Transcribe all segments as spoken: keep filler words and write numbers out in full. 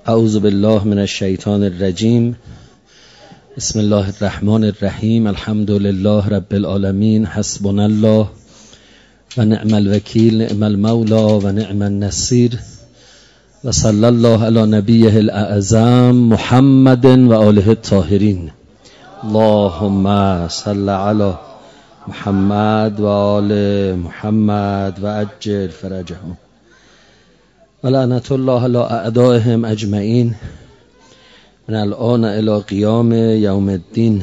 اعوذ بالله من الشیطان الرجیم. بسم الله الرحمن الرحیم. الحمد لله رب العالمین. حسبنا الله و نعم الوکیل، نعم المولا و نعم النصیر. و صلی الله علی نبیه الاعظم محمد و آله الطاهرین. اللهم صل علی محمد و آل محمد و عجل فرجهم و لعنت الله علی اعدائهم اجمعین من الآن الی قیام یوم الدین.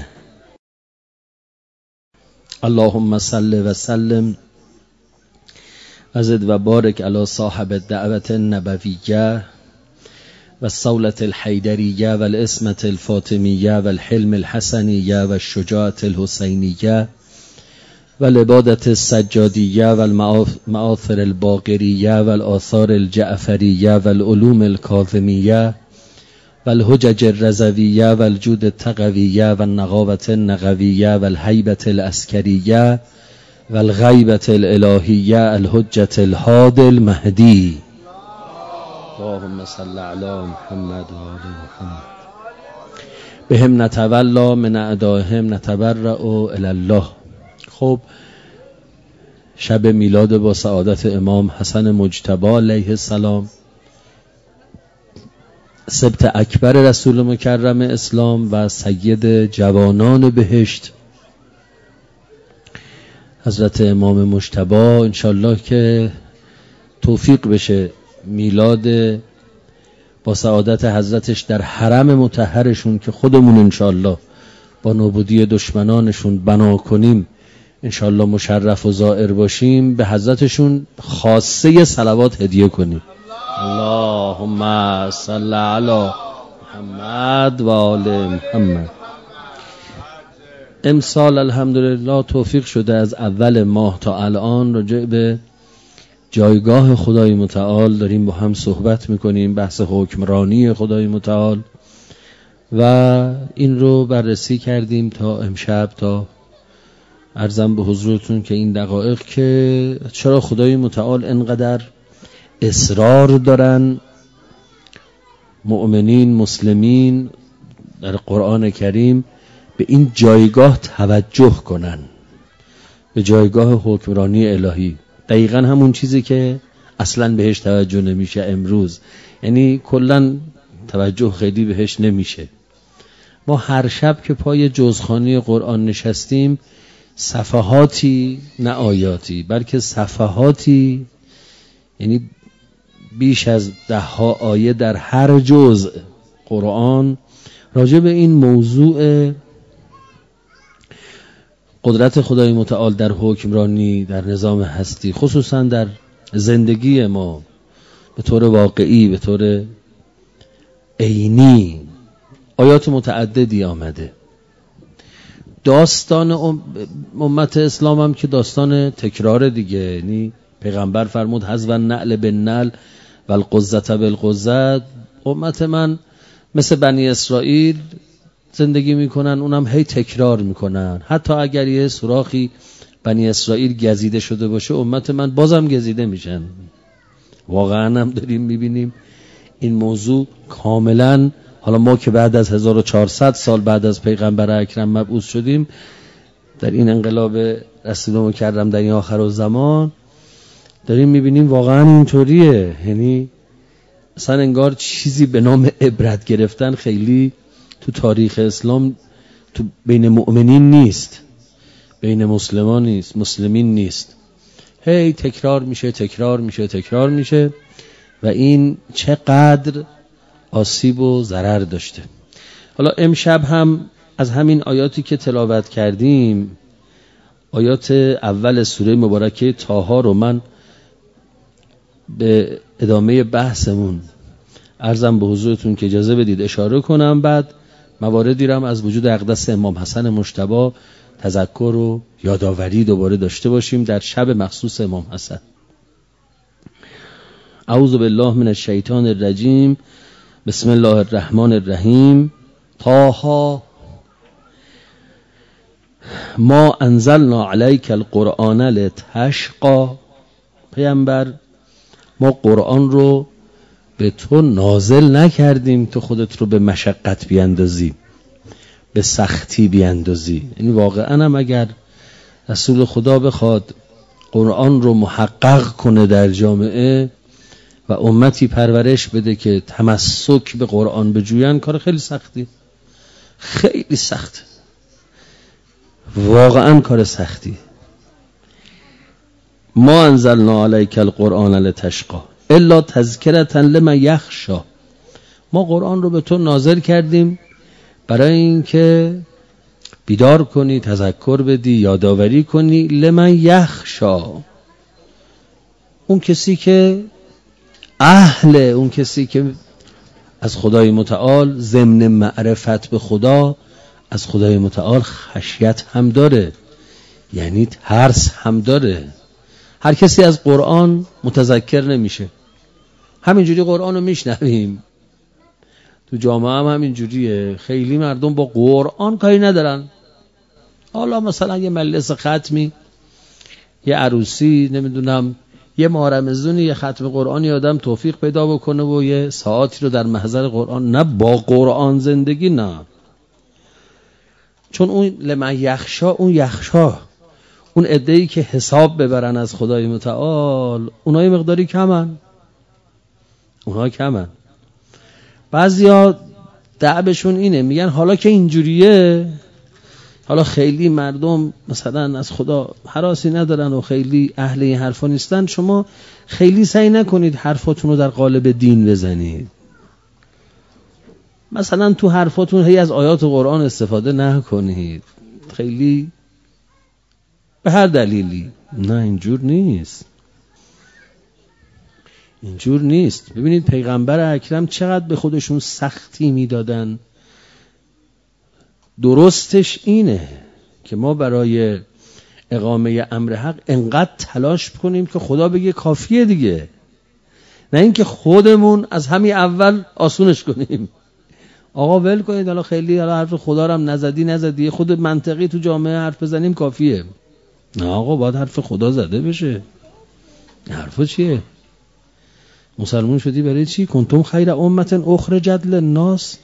اللهم صل و سلم و زد و بارک علی صاحب الدعوة النبویه و الصولة الحیدریه و الاسمة الفاطمیه و الحلم الحسنیه و الشجاعة الحسینیه و العبادة السجادیه و المآثر الباقریه و الآثار الجعفریه و العلوم الکاظمیه و الحجج الرضویه و الجود التقویه و النقاوة النقویه و الهیبة العسکریه و الغیبة الالهیه الحجة الهادی المهدی. اللهم صل علی محمد و آل محمد. بهم نتولا من اعدائهم نتبرأ الی الله. خب شب میلاد با سعادت امام حسن مجتبی علیه السلام، سبط اکبر رسول مکرم اسلام و سید جوانان بهشت حضرت امام مجتبی، انشالله که توفیق بشه میلاد با سعادت حضرتش در حرم مطهرشون که خودمون انشالله با نابودی دشمنانشون بنا کنیم، انشالله مشرف و زائر باشیم، به حضرتشون خاصه صلوات هدیه کنیم. اللهم صل علی محمد و آل محمد. امسال الحمدلله توفیق شده از اول ماه تا الان راجع به جایگاه خدای متعال داریم با هم صحبت میکنیم، بحث حکمرانی خدای متعال، و این رو بررسی کردیم تا امشب، تا عرضم به حضورتون که این دقایق که چرا خدای متعال انقدر اصرار دارن مؤمنین مسلمین در قرآن کریم به این جایگاه توجه کنن، به جایگاه حکمرانی الهی. دقیقا همون چیزی که اصلا بهش توجه نمیشه امروز، یعنی کلن توجه خیلی بهش نمیشه. ما هر شب که پای جزخوانی قرآن نشستیم صفحاتی نه آیاتی بلکه صفحاتی، یعنی بیش از ده ها آیه در هر جزء قرآن راجع به این موضوع قدرت خدای متعال در حکمرانی در نظام هستی، خصوصا در زندگی ما به طور واقعی به طور عینی آیات متعددی آمده. داستان امت اسلام هم که داستان تکرار دیگه، یعنی پیغمبر فرمود حذو النعل بالنعل و القزة بالقزة. امت من مثل بنی اسرائیل زندگی میکنن، اونم هی تکرار میکنن، حتی اگر یه سوراخی بنی اسرائیل گزیده شده باشه امت من بازم گزیده میشن. واقعا هم داریم میبینیم این موضوع کاملا. حالا ما که بعد از هزار و چهارصد سال بعد از پیغمبر اکرم مبعوث شدیم در این انقلاب رسول مکرم در این آخر الزمان، داریم میبینیم واقعا اینطوریه. یعنی اصلا انگار چیزی به نام عبرت گرفتن خیلی تو تاریخ اسلام تو بین مؤمنین نیست، بین مسلمان نیست، مسلمین نیست. هی تکرار میشه تکرار میشه تکرار میشه و این چقدر آسیب و ضرر داشته. حالا امشب هم از همین آیاتی که تلاوت کردیم، آیات اول سوره مبارکه طه رو من به ادامه بحثمون عرضم به حضورتون که اجازه بدید اشاره کنم، بعد مواردی رو هم از وجود اقدس امام حسن مجتبی تذکر و یادآوری دوباره داشته باشیم در شب مخصوص امام حسن. اعوذ بالله من الشیطان الرجیم. بسم الله الرحمن الرحیم. طه ما انزلنا علیک القرآن لتشقی. پیامبر ما قرآن رو به تو نازل نکردیم تو خودت رو به مشقت بیاندازی، به سختی بیاندازی. یعنی واقعا هم اگر رسول خدا بخواد قرآن رو محقق کنه در جامعه و امتی پرورش بده که تمسک به قرآن بجوین، کار خیلی سختی، خیلی سخت، واقعا کار سختی. ما انزلنا علیک القرآن لتشقی الا تذکرة لمن یخشی. ما قرآن رو به تو نازل کردیم برای اینکه بیدار کنی، تذکر بدی، یادآوری کنی. لمن یخشی، اون کسی که اهل، اون کسی که از خدای متعال ضمن معرفت به خدا از خدای متعال خشیت هم داره، یعنی ترس هم داره. هر کسی از قرآن متذکر نمیشه. همینجوری قرآن رو میشنویم تو جامعه هم همینجوریه، خیلی مردم با قرآن کاری ندارن. حالا مثلا یه مجلس ختمی، یه عروسی، نمیدونم یه ماه رمضانی، یه ختم قرآنی آدم توفیق پیدا بکنه و یه ساعتی رو در محضر قرآن، نه با قرآن زندگی، نه. چون اون لمن یخشا، اون یخشا، اون عده‌ای که حساب ببرن از خدای متعال، اونای مقداری کمن، اونها کمن. بعضیا دعبشون اینه، میگن حالا که اینجوریه، حالا خیلی مردم مثلا از خدا هراسی ندارن و خیلی اهل این حرفا نیستن، شما خیلی سعی نکنید حرفاتون رو در قالب دین بزنید. مثلا تو حرفاتون هی از آیات قرآن استفاده نکنید، خیلی به هر دلیلی. نه، اینجور نیست، اینجور نیست. ببینید پیغمبر اکرم چقدر به خودشون سختی میدادن. درستش اینه که ما برای اقامه امر حق انقدر تلاش کنیم که خدا بگه کافیه دیگه، نه اینکه خودمون از همین اول آسونش کنیم. آقا ول کنید، حالا خیلی حالا حرف خدا رو هم نزدی نزدی، خود منطقی تو جامعه حرف بزنیم کافیه. نه آقا، باید حرف خدا زده بشه. حرفا چیه؟ مسلمون شدی برای چی؟ کنتم خیر امت اخرجت للناس.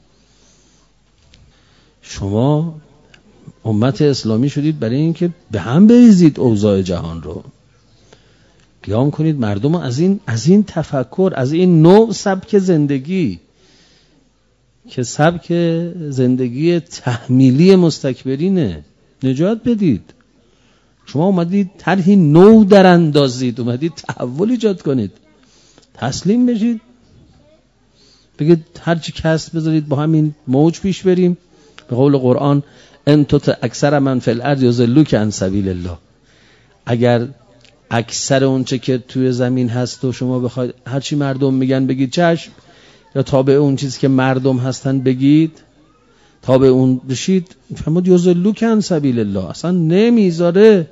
شما امت اسلامی شدید برای اینکه به هم بریزید اوضاع جهان رو، قیام کنید مردم رو از این از این تفکر، از این نوع سبک زندگی که سبک زندگی تحمیلی مستکبرینه نجات بدید. شما اومدید طرحی نو در اندازید، اومدید تحول ایجاد کنید، تسلیم بشید، بگید هرچی کسب بذارید با همین موج پیش بریم. به قول قرآن ان تطع اکثر من فی الارض یضلوک عن سبیل الله. اگر اکثر اونچه که توی زمین هست و شما بخواید هرچی مردم میگن بگید چشم، یا تابع اون چیزی که مردم هستن بگید، تابع اون بشید، فرمود یضلوک عن سبیل الله. اصلا نمیذاره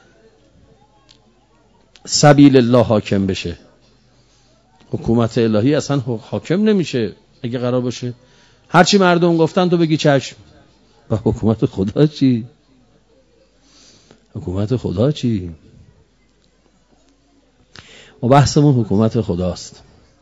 سبیل الله حاکم بشه، حکومت الهی اصلا حاکم نمیشه. اگه قرار باشه هرچی مردم گفتن تو بگی چشم، و حکومت خدا چی؟ حکومت خدا چی؟ و بحثمون حکومت خداست.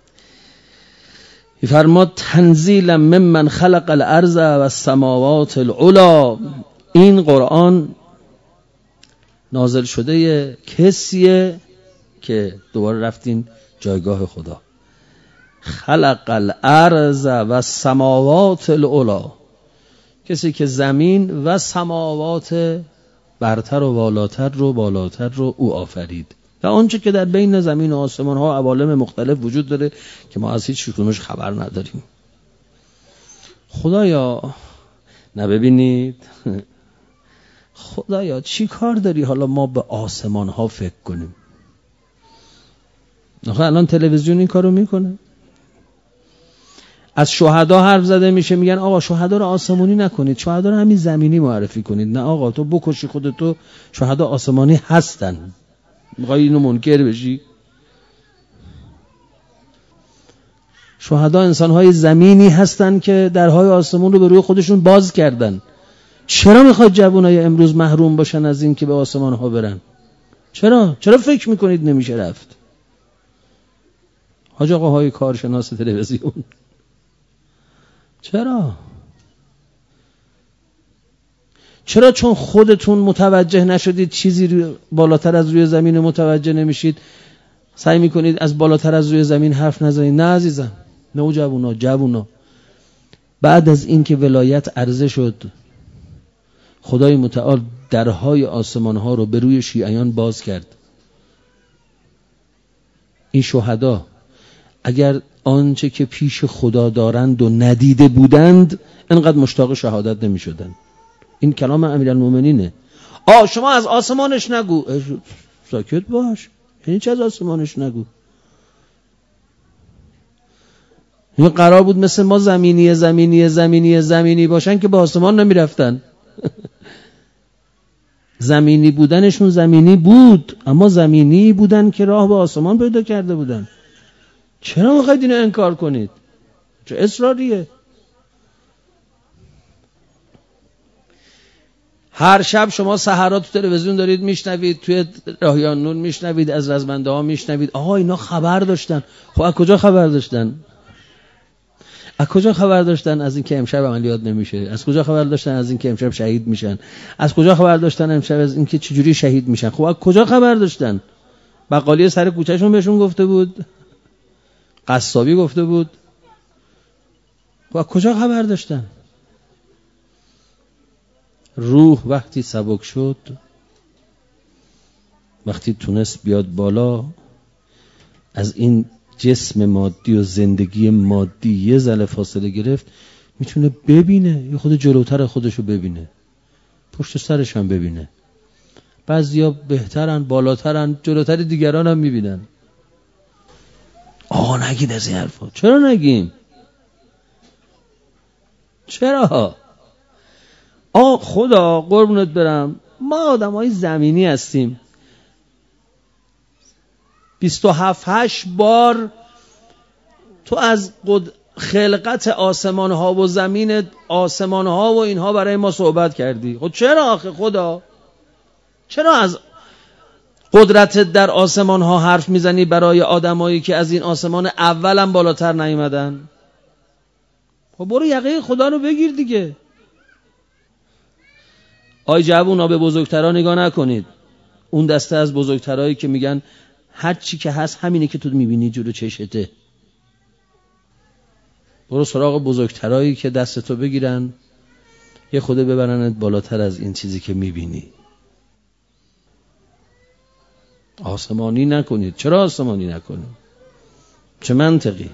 فرماد تنزیلا ممن خلق الارض و السماوات العلا. این قرآن نازل شده کسیه که دوباره رفتین جایگاه خدا. خلق الارض و السماوات العلا، کسی که زمین و سماوات برتر و بالاتر رو بالاتر رو او آفرید و آنچه که در بین زمین و آسمان ها عوالم مختلف وجود داره که ما از هیچ کدومش خبر نداریم. خدایا نببینید، خدایا چی کار داری حالا ما به آسمان ها فکر کنیم؟ آخه الان تلویزیون این کارو میکنه. از شهدا حرف زده میشه، میگن آقا شهدا رو آسمانی نکنید، شهدا رو همین زمینی معرفی کنید. نه آقا، تو بکشی خودتو، شهدا آسمانی هستن. میخوای اینو منکر بشی؟ شهدا انسان‌های زمینی هستن که درهای آسمون رو به روی خودشون باز کردن. چرا میخواد جوانای امروز محروم باشن از این که به آسمان‌ها برن؟ چرا؟ چرا فکر میکنید نمیشه رفت؟ حاج آقاهای کارشناس تلویزیون. چرا؟ چرا؟ چون خودتون متوجه نشدید چیزی رو بالاتر از روی زمین متوجه نمیشید، سعی میکنید از بالاتر از روی زمین حرف نزنید. نه عزیزم، نه جوونا جوونا بعد از این که ولایت عرضه شد، خدای متعال درهای آسمان ها رو به روی شیعیان باز کرد. این شهدا اگر آنچه که پیش خدا دارند و ندیده بودند انقدر مشتاق شهادت نمی شدند. این کلام امیرالمومنینه. آ شما از آسمانش نگو. ساکت باش. یعنی چه از آسمانش نگو؟ این قرار بود مثل ما زمینی زمینی زمینی زمینی باشن که به آسمان نمی رفتن. زمینی بودنشون زمینی بود، اما زمینی بودن که راه به آسمان پیدا کرده بودن. چرا میخواید اینو انکار کنید؟ چه اصراریه؟ هر شب شما سحرات تو تلویزیون دارید میشنوید، توی راهیان نور میشنوید، از رزمنده ها میشنوید آها اینا خبر داشتن. خب از کجا خبر داشتن؟ از کجا خبر داشتن از این که امشب عملیات نمیشه؟ از کجا خبر داشتن از این که امشب شهید میشن؟ از کجا خبر داشتن امشب از این که چجوری شهید میشن؟ خب از کجا خبر داشتن؟ بقالی سر کوچهشون بهشون گفته بود؟ قصابی گفته بود؟ خب از کجا خبر داشتن؟ روح وقتی سبک شد، وقتی تونست بیاد بالا، از این جسم مادی و زندگی مادی یه ذره فاصله گرفت، میتونه ببینه، یه خود جلوتر خودشو ببینه، پشت سرش هم ببینه. بعضیا بهترن، بالاترن، جلوتر دیگران هم میبینن. آقا نگید از این حرفا. چرا نگیم؟ چرا؟ آ خدا قربونت برم، ما آدم های زمینی هستیم. بیست و هفت هشت بار تو از قد... خلقت آسمان ها و زمین آسمان ها و اینها برای ما صحبت کردی. خب چرا آخه خدا؟ چرا از قدرت در آسمان ها حرف میزنی برای آدمایی که از این آسمان اولم بالاتر نیومدن؟ خب برو یقه خدا رو بگیر دیگه. آی جوونا به بزرگترها نگاه نکنید. اون دسته از بزرگترهایی که میگن هر چی که هست همینه که تو میبینی جلو چشته. برو سراغ بزرگترهایی که دستتو بگیرن یه خوده ببرنت بالاتر از این چیزی که میبینی. آسمانی نکنید. چرا آسمانی نکنید؟ چه منطقی؟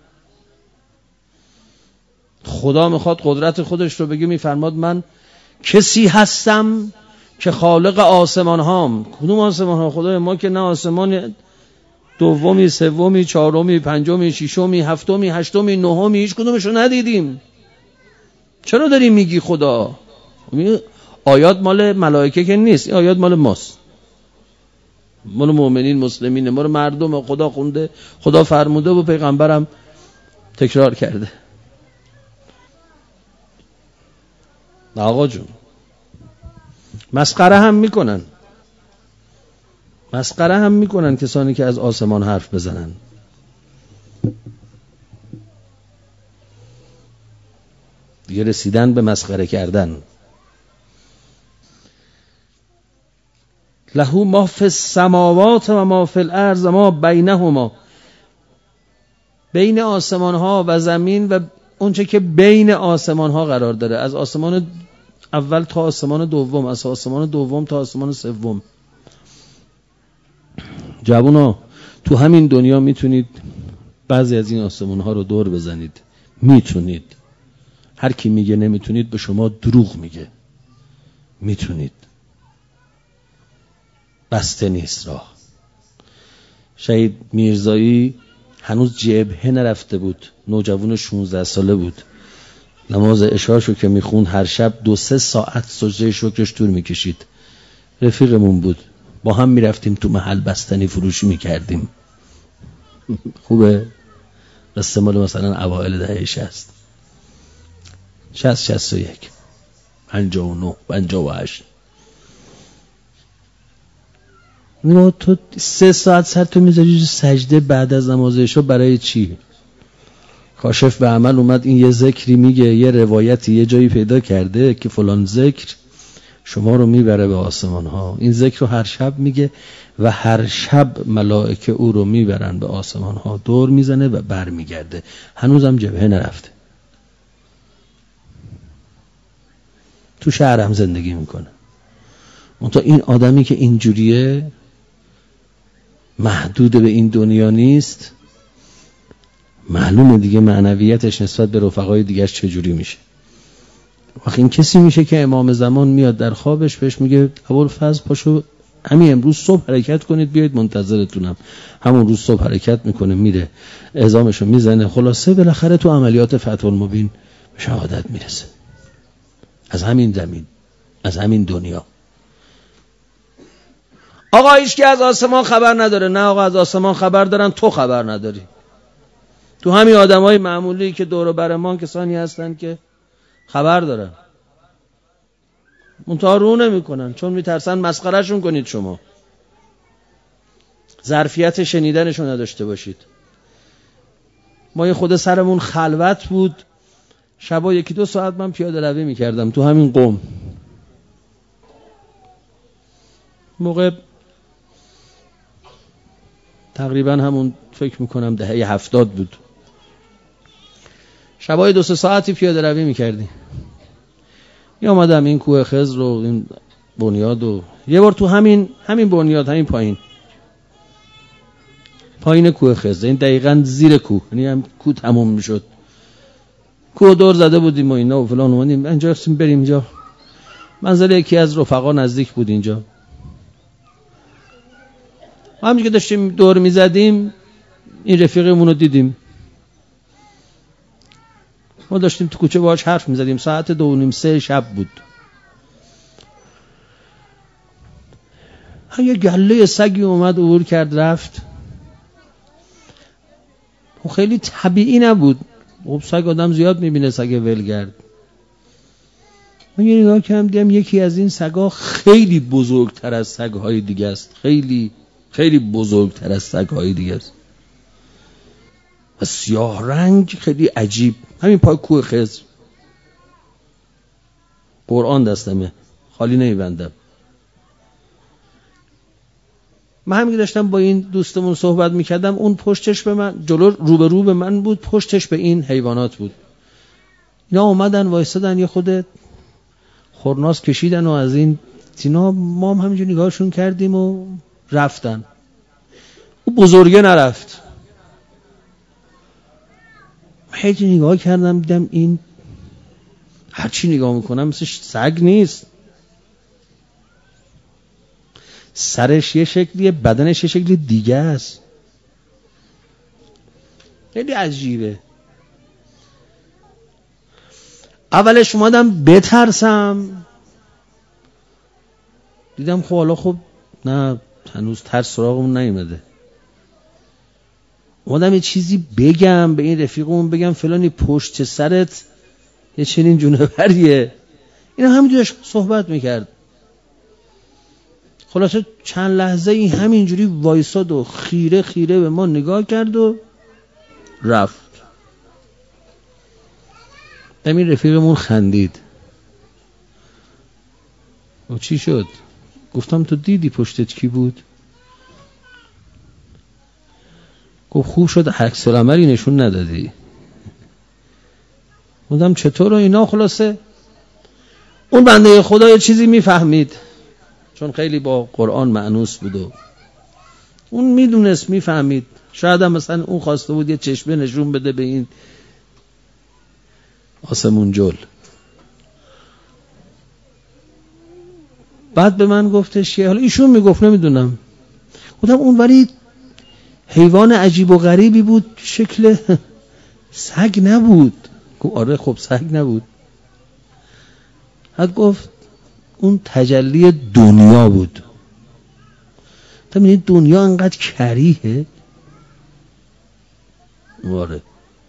خدا میخواد قدرت خودش رو بگه، میفرماد من کسی هستم که خالق آسمان هام. کدوم آسمان ها؟ خدای ما که نه آسمان دومی، سومی، چهارمی، پنجمی، ششمی، هفتمی، هشتمی، نهمی هیچ کدومش رو ندیدیم. چرا داری میگی خدا؟ آیات مال ملائکه که نیست، این آیات مال ماست، مال مؤمنین مسلمینه، مال مردم. خدا خونده، خدا فرموده و پیغمبرم تکرار کرده. آقا جون مسخره هم میکنن، مسخره هم میکنن کسانی که از آسمان حرف بزنن. دیگه رسیدن به مسخره کردن. له ما فی السماوات و ما فی الارض و ما بینهما. بین آسمان ها و زمین و اونچه که بین آسمان ها قرار داره، از آسمان اول تا آسمان دوم، از آسمان دوم تا آسمان سوم. جوونا تو همین دنیا میتونید بعضی از این آسمان ها رو دور بزنید. میتونید. هر کی میگه نمیتونید به شما دروغ میگه. میتونید. بسته نیست راه. شهید میرزایی هنوز جبهه نرفته بود، نوجوان شانزده ساله بود. نماز عشاشو که میخوند هر شب دو سه ساعت سجده شکرش طول میکشید. رفیقمون بود، با هم میرفتیم تو محل بستنی فروشی میکردیم. خوبه؟ قصه مال مثلا اوائل دهه شصت، شصت شصت و یک، پنجاه و نه، پنجاه و هشت. نه تو سه ساعت سر تو میذاری سجده بعد از نماز عشا برای چی؟ کاشف به عمل اومد این یه ذکری میگه، یه روایتی یه جایی پیدا کرده که فلان ذکر شما رو میبره به آسمان ها. این ذکر رو هر شب میگه و هر شب ملائکه او رو میبرن به آسمان ها، دور میزنه و بر میگرده. هنوزم جبهه نرفته، تو شهرم زندگی میکنه. منتها این آدمی که اینجوریه محدود به این دنیا نیست، معلومه دیگه معنویتش نسبت به رفقای دیگرش چجوری میشه. وقتی این کسی میشه که امام زمان میاد در خوابش بهش میگه ابوالفضل پاشو همین امروز صبح حرکت کنید بیایید منتظرتونم. همون روز صبح حرکت میکنه میره اعزامشو میزنه، خلاصه بالاخره تو عملیات فتح المبین به شهادت میرسه. از همین زمین، از همین دنیا. آقا هیچ کی از آسمان خبر نداره. نه آقا، از آسمان خبر دارن، تو خبر نداری. تو همین آدمای معمولی که دور و بر ما کسانی هستن که خبر دارن، منتها رو نمیکنن چون میترسن مسخرهشون کنید، شما ظرفیت شنیدنشون نداشته باشید. ما یه خود سرمون خلوت بود، شبا یکی دو ساعت من پیاده روی میکردم تو همین قم. موقع تقریبا همون فکر میکنم دهه هفتاد بود، شبای دو سه ساعتی پیاده روی میکردیم. می آمدم این کوه خضر و این بنیاد و یه بار تو همین همین بنیاد، همین پایین پایین کوه خضر، این دقیقاً زیر کوه، یعنی هم کوه تموم میشد، کوه دور زده بودیم و اینا و فلان. اومدیم اینجا رفتیم بریم اینجا، منزل یکی از رفقا نزدیک بود اینجا. همونجوری که داشتیم دور میزدیم این رفیقمون رو دیدیم. ما داشتیم تو کوچه باهاش حرف میزدیم، ساعت دو و نیم سه شب بود. یه گله سگی اومد عبور کرد رفت. خیلی طبیعی نبود، خب سگ آدم زیاد میبینه، سگ ولگرد. من یه نگاه کردم دیدم یکی از این سگا خیلی بزرگتر از سگهای دیگه است، خیلی خیلی بزرگتر از سگهای دیگه است و سیاه رنگ، خیلی عجیب. همین پای کوه خضر، قرآن دستمه خالی نمیبندم. من همین داشتم با این دوستمون صحبت میکردم، اون پشتش به من، جلو روبرو به من بود، پشتش به این حیوانات بود. اینا اومدن وایستادن، یه خود خورناس کشیدن و از این اینا، ما هم همینجور نگاهشون کردیم و رفتن. او بزرگه نرفت. هیچی نگاه کردم دیدم این هرچی نگاه میکنم مثل سگ نیست، سرش یه شکلیه، بدنش یه شکلی دیگه است، خیلی عجیبه. اولش اومدم بترسم، دیدم خب حالا خب نه، هنوز ترس سراغمون نیومده. اومدم یه چیزی بگم به این رفیقمون، بگم فلانی پشت سرت یه چنین جونوریه. اینا همینجوری صحبت میکرد. خلاصه چند لحظه این همینجوری وایساد و خیره خیره به ما نگاه کرد و رفت. همین رفیقمون خندید. و چی شد؟ گفتم تو دیدی پشتت کی بود؟ گفت خوب شد عکس العملی نشون ندادی. گفتم چطور و اینا. خلاصه اون بنده خدا یه چیزی میفهمید، چون خیلی با قرآن معنوس بود و اون میدونست، میفهمید. شاید هم مثلا اون خواسته بود یه چشمه نشون بده به این آسمون جل. بعد به من گفتش که حالا ایشون میگفت نمیدونم، گفتم اون ولی حیوان عجیب و غریبی بود، شکل سگ نبود. گفت آره خب سگ نبود. بعد گفت اون تجلی دنیا بود. تا می‌بینی دنیا انقدر کریه. آره.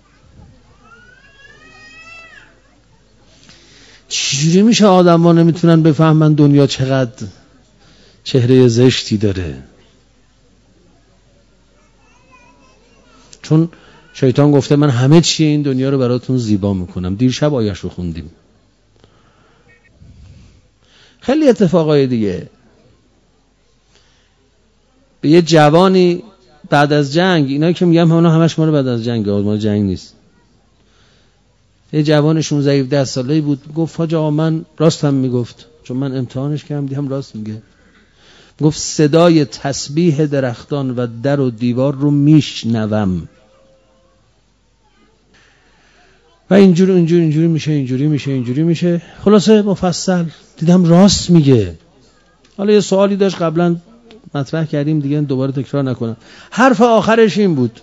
چجوری میشه آدم ها نمیتونن بفهمن دنیا چقدر چهره زشتی داره؟ چون شیطان گفته من همه چی این دنیا رو براتون زیبا میکنم. دیرشب آیش رو خوندیم. خیلی اتفاقای دیگه. به یه جوانی بعد از جنگ، اینا که میگم اونا همش ما رو بعد از جنگ، ما جنگ نیست. یه جوان شانزده هفده ساله‌ای بود، گفت حاج آقا من راستم میگفت، چون من امتحانش کردم دیدم راست میگه. گفت صدای تسبیح درختان و در و دیوار رو میشنوم و اینجوری اینجوری اینجوری میشه اینجوری میشه اینجوری میشه. خلاصه مفصل دیدم راست میگه. حالا یه سوالی داشت قبلا مطرح کردیم دیگه دوباره تکرار نکنم. حرف آخرش این بود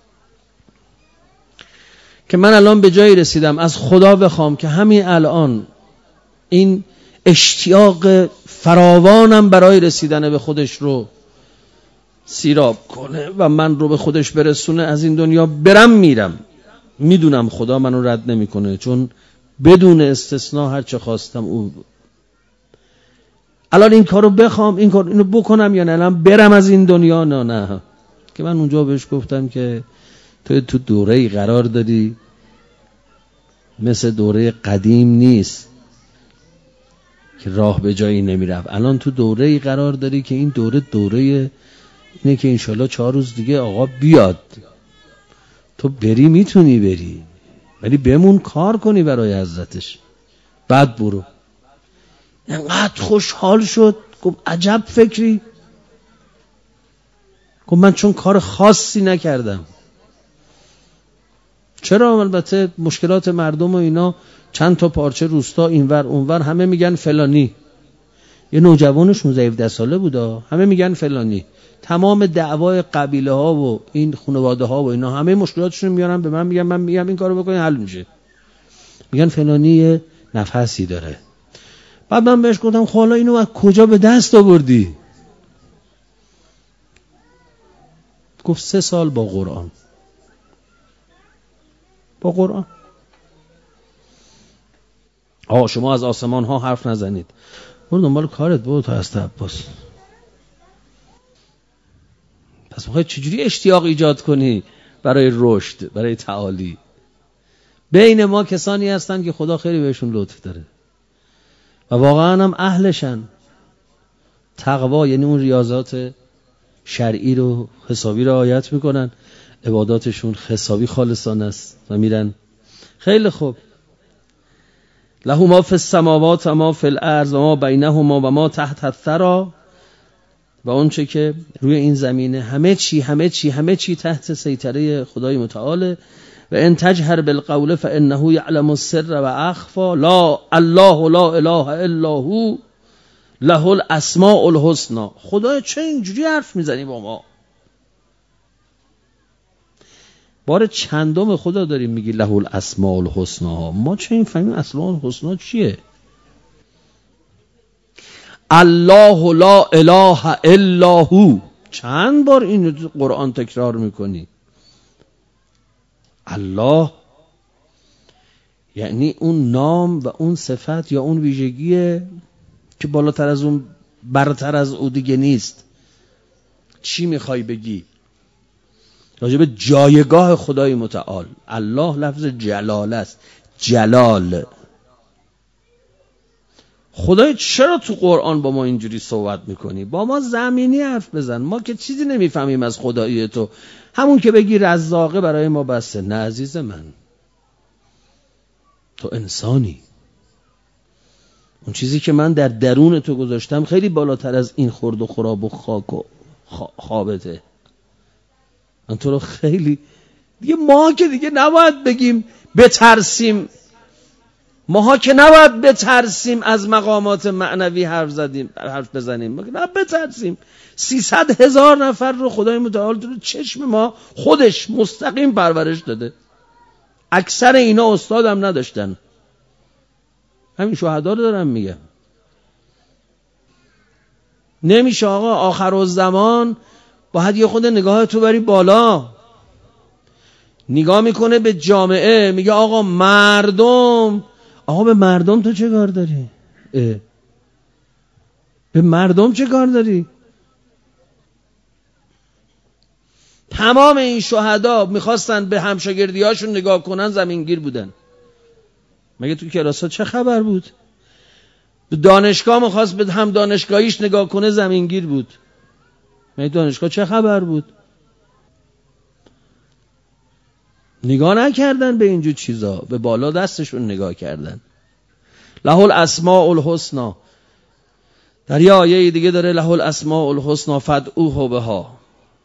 که من الان به جایی رسیدم از خدا بخوام که همین الان این اشتیاق فراوانم برای رسیدن به خودش رو سیراب کنه و من رو به خودش برسونه، از این دنیا برم میرم. میدونم خدا منو رد نمیکنه، چون بدون استثناء هر چه خواستم او بود. الان این کارو بخوام این کار اینو بکنم یا نه الان برم از این دنیا؟ نه نه. که من اونجا بهش گفتم که تو تو دوره‌ای قرار داری مثل دوره قدیم نیست که راه به جایی نمیرفت. الان تو دوره‌ای قرار داری که این دوره دوره اینه که انشالله چهار روز دیگه آقا بیاد، تو بری میتونی بری ولی بمون کار کنی برای حضرتش، بعد برو. انقدر خوشحال شد، گفت عجب فکری. گفت من چون کار خاصی نکردم. چرا؟ البته مشکلات مردم و اینا، چند تا پارچه روستا اینور اونور همه میگن فلانی. یه نوجوان شانزده هفده ساله بودا، همه میگن فلانی. تمام دعوای قبیله ها و این خانواده ها و اینا همه مشکلاتشون میارن به من، میگن من میگم این کارو بکنین حل میشه. میگن فلانی نفسی داره. بعد من بهش گفتم خب حالا اینو از کجا به دست آوردی؟ گفت سه سال با قرآن. با قرآن. آه شما از آسمان ها حرف نزنید، برو دنبال کارت، برو تا هست عباس. پس میخوای چجوری اشتیاق ایجاد کنی برای رشد، برای تعالی؟ بین ما کسانی هستن که خدا خیلی بهشون لطف داره و واقعا هم اهلشن. تقوا یعنی اون ریاضات شرعی رو حسابی رعایت میکنن، عباداتشون حسابی خالصانه است و میرن. خیلی خوب. له ما فی السماوات و ما فی الارض و ما بینهما و ما تحت الثری، و اون چه که روی این زمینه همه چی همه چی همه چی تحت سیطره خدای متعال. و ان تجهر بالقول فانه یعلم السر و اخفی، لا الله لا اله الا هو له الاسماء الحسنی. خدا چه اینجوری حرف میزنی با ما؟ بار چندم خدا داریم میگی له الاسماء الحسنی ها، ما چه این فهمیم اسماء الحسنی چیه؟ الله لا اله الا هو، چند بار این قرآن تکرار میکنی. الله یعنی اون نام و اون صفت یا اون ویژگیه که بالاتر از اون برتر از او دیگه نیست. چی میخوای بگی؟ راجب جایگاه خدای متعال. الله لفظ جلال است، جلال. خدای چرا تو قرآن با ما اینجوری صحبت میکنی؟ با ما زمینی حرف بزن، ما که چیزی نمیفهمیم از خدایی تو. همون که بگی رزاقه برای ما بسه. نه عزیز من، تو انسانی. اون چیزی که من در درون تو گذاشتم خیلی بالاتر از این خورد و خراب و خاک و خوابته. من تو رو خیلی دیگه، ما که دیگه نباید بگیم بترسیم، ماها که نباید بترسیم از مقامات معنوی حرف زدیم حرف بزنیم، نه بترسیم. سیصد هزار نفر رو خدای متعال تو چشم ما خودش مستقیم پرورش داده. اکثر اینا استاد هم نداشتن. همین شهدا رو دارم میگم. نمیشه آقا آخرالزمان باید یه خود نگاه تو بری بالا. نگاه میکنه به جامعه، میگه آقا مردم، آقا به مردم تو چه کار داری؟ اه. به مردم چه کار داری؟ تمام این شهدا میخواستن به همشاگردیاشون نگاه کنن، زمینگیر بودن. مگه تو کلاس‌ها چه خبر بود؟ دانشگاه میخواست به هم دانشگاهیش نگاه کنه، زمینگیر بود. مگه دانشگاه چه خبر بود؟ نگاه نکردن به اینجور چیزا، به بالا دستشون نگاه کردن. له الاسماء الحسنی، در یه آیه دیگه داره له الاسماء الحسنی فادعوه بها.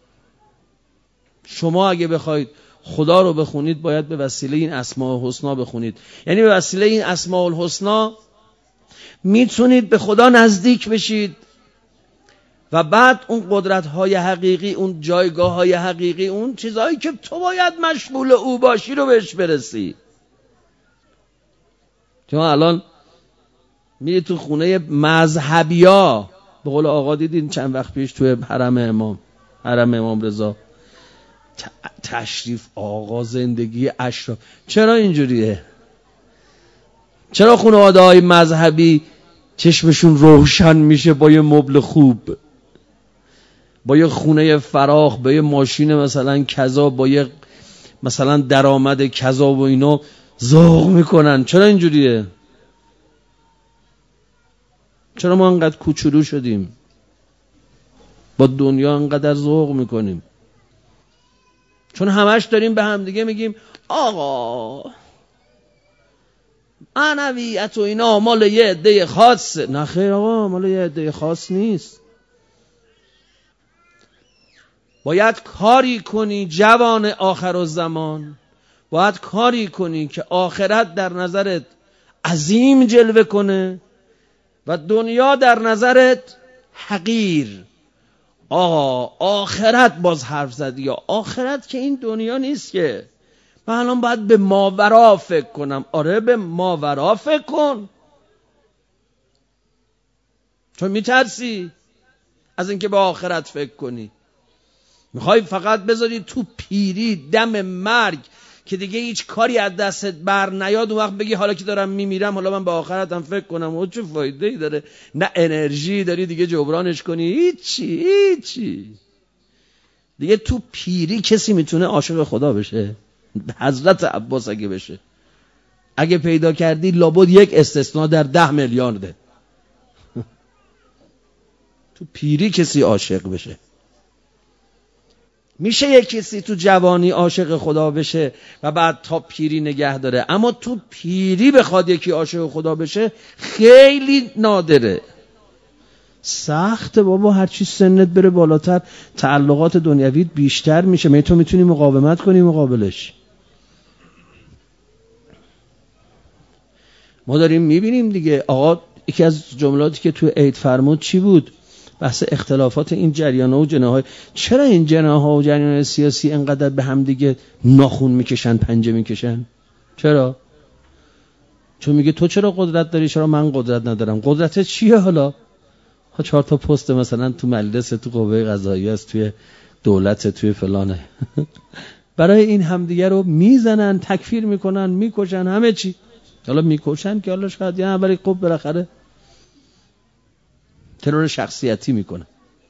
شما اگه بخواید خدا رو بخونید باید به وسیله این اسماء الحسنی بخونید. یعنی به وسیله این اسماء الحسنی میتونید به خدا نزدیک بشید و بعد اون قدرت‌های حقیقی، اون جایگاه‌های حقیقی، اون چیزهایی که تو باید مشغول او باشی رو بهش برسی. چون الان میری تو خونه مذهبیا، به قول آقا دیدین چند وقت پیش توی حرم امام حرم امام رضا تشریف آقا زندگی اشراف. چرا اینجوریه؟ چرا خانواده‌های مذهبی چشمشون روشن میشه با یه مبل خوب، با یه خونه فراخ، با یه ماشین مثلا کذا، با یه مثلا درآمد کذا و اینا ذوق میکنن؟ چرا اینجوریه؟ چرا ما انقدر کوچولو شدیم؟ با دنیا انقدر ذوق میکنیم؟ چون همش داریم به هم دیگه میگیم آقا معنویت و اینا مال یه عده خاصه. نه خیر آقا، مال یه عده خاص نیست. باید کاری کنی جوان آخر الزمان، باید کاری کنی که آخرت در نظرت عظیم جلوه کنه و دنیا در نظرت حقیر. آقا آخرت باز حرف زدی، یا آخرت که این دنیا نیست که من الان باید به ماورا فکر کنم. آره به ماورا فکر کن، چون میترسی از اینکه به آخرت فکر کنی. میخوای فقط بذاری تو پیری دم مرگ که دیگه هیچ کاری از دستت بر نیاد، اون وقت بگی حالا که دارم میمیرم حالا من به آخرتم فکر کنم. او چه فایده‌ای داره؟ نه انرژی داری دیگه جبرانش کنی، هیچی هیچی. دیگه تو پیری کسی میتونه عاشق خدا بشه؟ حضرت عباس اگه بشه، اگه پیدا کردی لابد یک استثناء در ده میلیارده. تو پیری کسی عاشق بشه؟ میشه یک کسی تو جوانی عاشق خدا بشه و بعد تا پیری نگه داره، اما تو پیری بخواد یکی عاشق خدا بشه خیلی نادره. سخته بابا، هرچی سنت بره بالاتر تعلقات دنیویت بیشتر میشه. می تو میتونی مقاومت کنی مقابلش. ما داریم میبینیم دیگه. آقا یکی از جملاتی که تو عید فرمود چی بود؟ بحث اختلافات این جریان‌ها و جناح‌های. چرا این جناح‌ها و جریان‌های سیاسی انقدر به هم دیگه ناخون میکشن، پنجه میکشن؟ چرا؟ چون میگه تو چرا قدرت داری، چرا من قدرت ندارم؟ قدرت چیه حالا؟ ها چهار تا پست مثلا تو مجلس، تو قوه قضاییه است، توی دولت، توی فلانه. برای این همدیگه رو میزنن، تکفیر میکنن، میکشن، همه چی. حالا میکشن که حالا شاید یه ولی خب بالاخره ترور شخصیتی میکنه.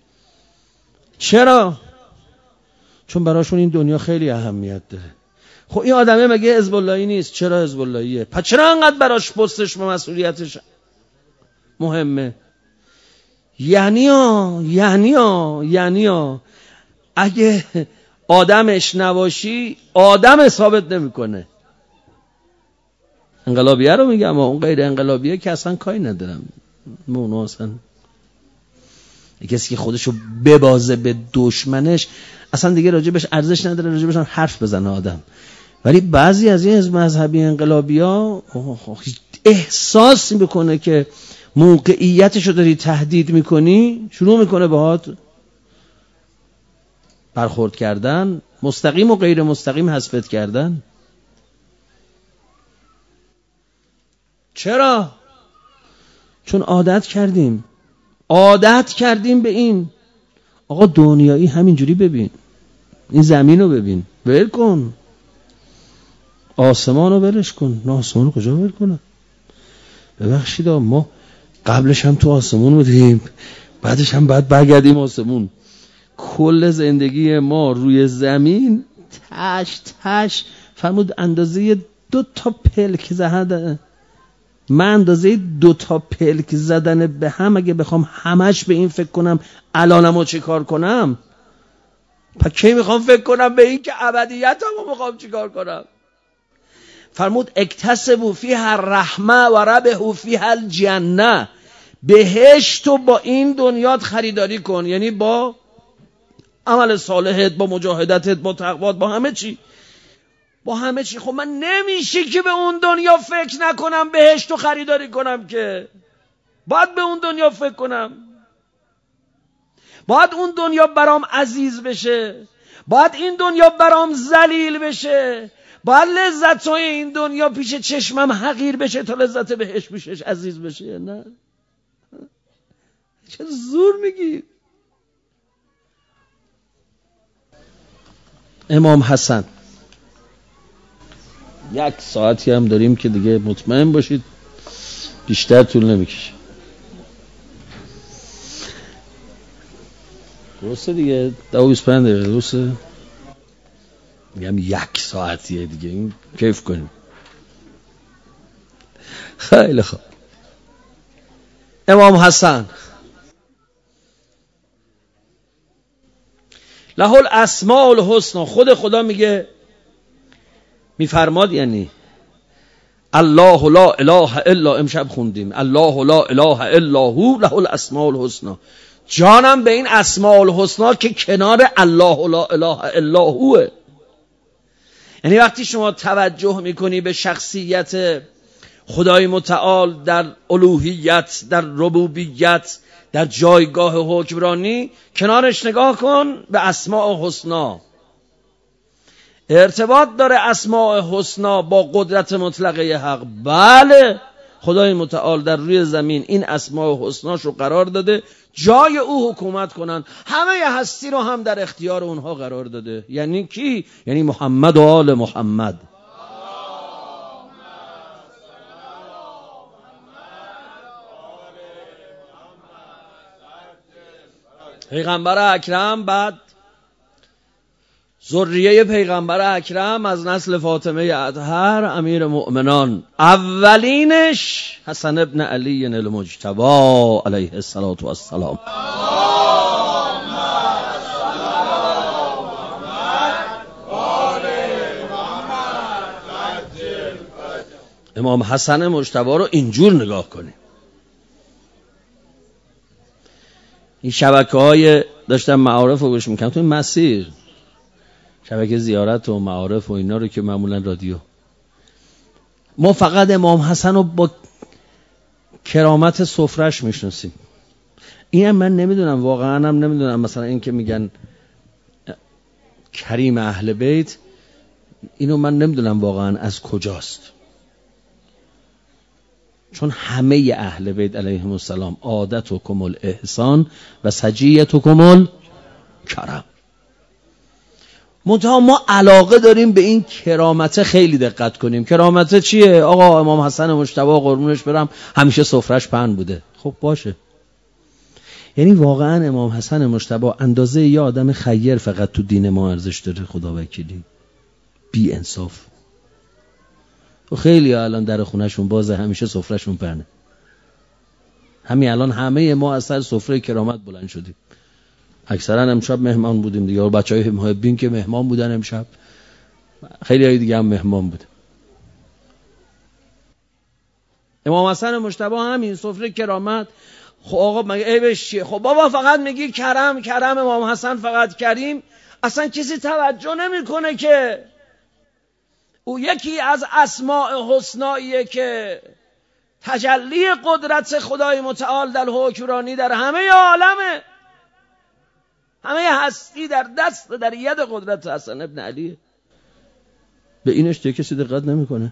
چرا؟ چون براشون این دنیا خیلی اهمیت داره. خب این آدمه مگه حزب اللهی نیست؟ چرا حزب اللهیه؟ پس چرا انقدر براش پستش و مسئولیتش مهمه؟ یعنی ها یعنی ها یعنی ها اگه آدمش نباشی آدم ثابت نمیکنه. انقلابیه رو میگم، اون غیر انقلابیه که اصلا کاری ندارم. مونو اصلا کسی که خودشو ببازه به دشمنش اصلا دیگه راجبش ارزش نداره، راجبش هم حرف بزنه آدم. ولی بعضی از این حزب مذهبی انقلابی‌ها احساس میکنه که موقعیتشو داری تهدید میکنی، شروع میکنه باهات برخورد کردن، مستقیم و غیر مستقیم حذفت کردن. چرا؟ چون عادت کردیم عادت کردیم به این. آقا دنیایی همینجوری ببین، این زمین رو ببین، ول کن. آسمان رو ولش کن. نه آسمان رو کجا ول کنم؟ ببخشید ما قبلش هم تو آسمون بودیم، بعدش هم بعد برگردیم آسمون. کل زندگی ما روی زمین تش تش فرمود اندازه دو تا پلک زدن. من اندازه دو تا پلک زدن به هم اگه بخوام همش به این فکر کنم الانمو چی کار کنم، پس کی میخوام فکر کنم به این که ابدیتمو میخوام چی کار کنم؟ فرمود اکتسبوا فیها الرحمه و ربحوا فیها الجنه. بهشت تو با این دنیات خریداری کن، یعنی با عمل صالحت، با مجاهدتت، با تقوات، با همه چی، با همه چی. خب من نمیشه که به اون دنیا فکر نکنم بهشت رو خریداری کنم، که باید به اون دنیا فکر کنم، باید اون دنیا برام عزیز بشه، باید این دنیا برام ذلیل بشه، باید لذت‌های این دنیا پیش چشمم حقیر بشه تا لذت بهشت پیشش عزیز بشه. نه چه زور میگی؟ امام حسن، یک ساعتی هم داریم که دیگه مطمئن باشید بیشتر طول نمیکشه. درسته دیگه، دو بیست پنج دقیقه درسته؟ میگم یک ساعتیه دیگه، این کیف کنیم. خیلی خوب. امام حسن له الاسماء الحسنی، خود خدا میگه، میفرماد یعنی الله لا اله الا، امشب خوندیم الله لا اله الا هو له الاسماء الحسنی. جانم به این اسماء الحسنی که کنار الله لا اله الا هوه. یعنی وقتی شما توجه میکنی به شخصیت خدای متعال در الوهیت، در ربوبیت، در جایگاه حکمرانی، کنارش نگاه کن به اسماء حسنا. ارتباط داره اسماء حسنا با قدرت مطلقه حق. بله، خدای متعال در روی زمین این اسماء حسناش رو قرار داده جای او حکومت کنن، همه هستی رو هم در اختیار اونها قرار داده. یعنی کی؟ یعنی محمد و آل محمد. پیغمبر اکرم، بعد ذریه پیغمبر اکرم از نسل فاطمه اطهر امیر مؤمنان، اولینش حسن ابن علی المجتبی علیه الصلاة والسلام. امام حسن مجتبی رو اینجور نگاه کنیم. این شبکه های داشتم معارف رو گوش میکنم تو این مسیر، شبکه زیارت و معارف و اینا رو که معمولا رادیو، ما فقط امام حسن رو با کرامت سفرش میشناسیم. این هم من نمیدونم، واقعا هم نمیدونم، مثلا این که میگن کریم اهل بیت، اینو من نمیدونم واقعا از کجاست، چون همه اهل بیت علیهم السلام عادتکم الاحسان و سجیتکم الکرم. منتها ما علاقه داریم به این کرامت خیلی دقت کنیم. کرامت چیه؟ آقا امام حسن مجتبی قربونش برم همیشه سفرش پهن بوده. خب باشه، یعنی واقعا امام حسن مجتبی اندازه یه آدم خیر فقط تو دین ما ارزش داره؟ خدا وکیلی بی انصاف. و خیلی الان در خونهشون بازه، همیشه سفرهشون پهنه. همین الان همه ما از سر سفره کرامت بلند شدیم. اکثرا امشب مهمان بودیم دیگه، و بچهای محبین که مهمان بودن امشب، خیلی های دیگه هم مهمان بود. امام حسن مجتبی همین سفره کرامت. خب آقا مگه عیبش چیه؟ خب بابا فقط میگی کرم کرم، امام حسن فقط کریم، اصلا کسی توجه نمیکنه که او یکی از اسماء حسناییه که تجلی قدرت خدای متعال در حکمرانی در همه عالمه، همه هستی در دست در ید قدرت حسن ابن علیه. به اینش دیگه کسی دقت نمیکنه.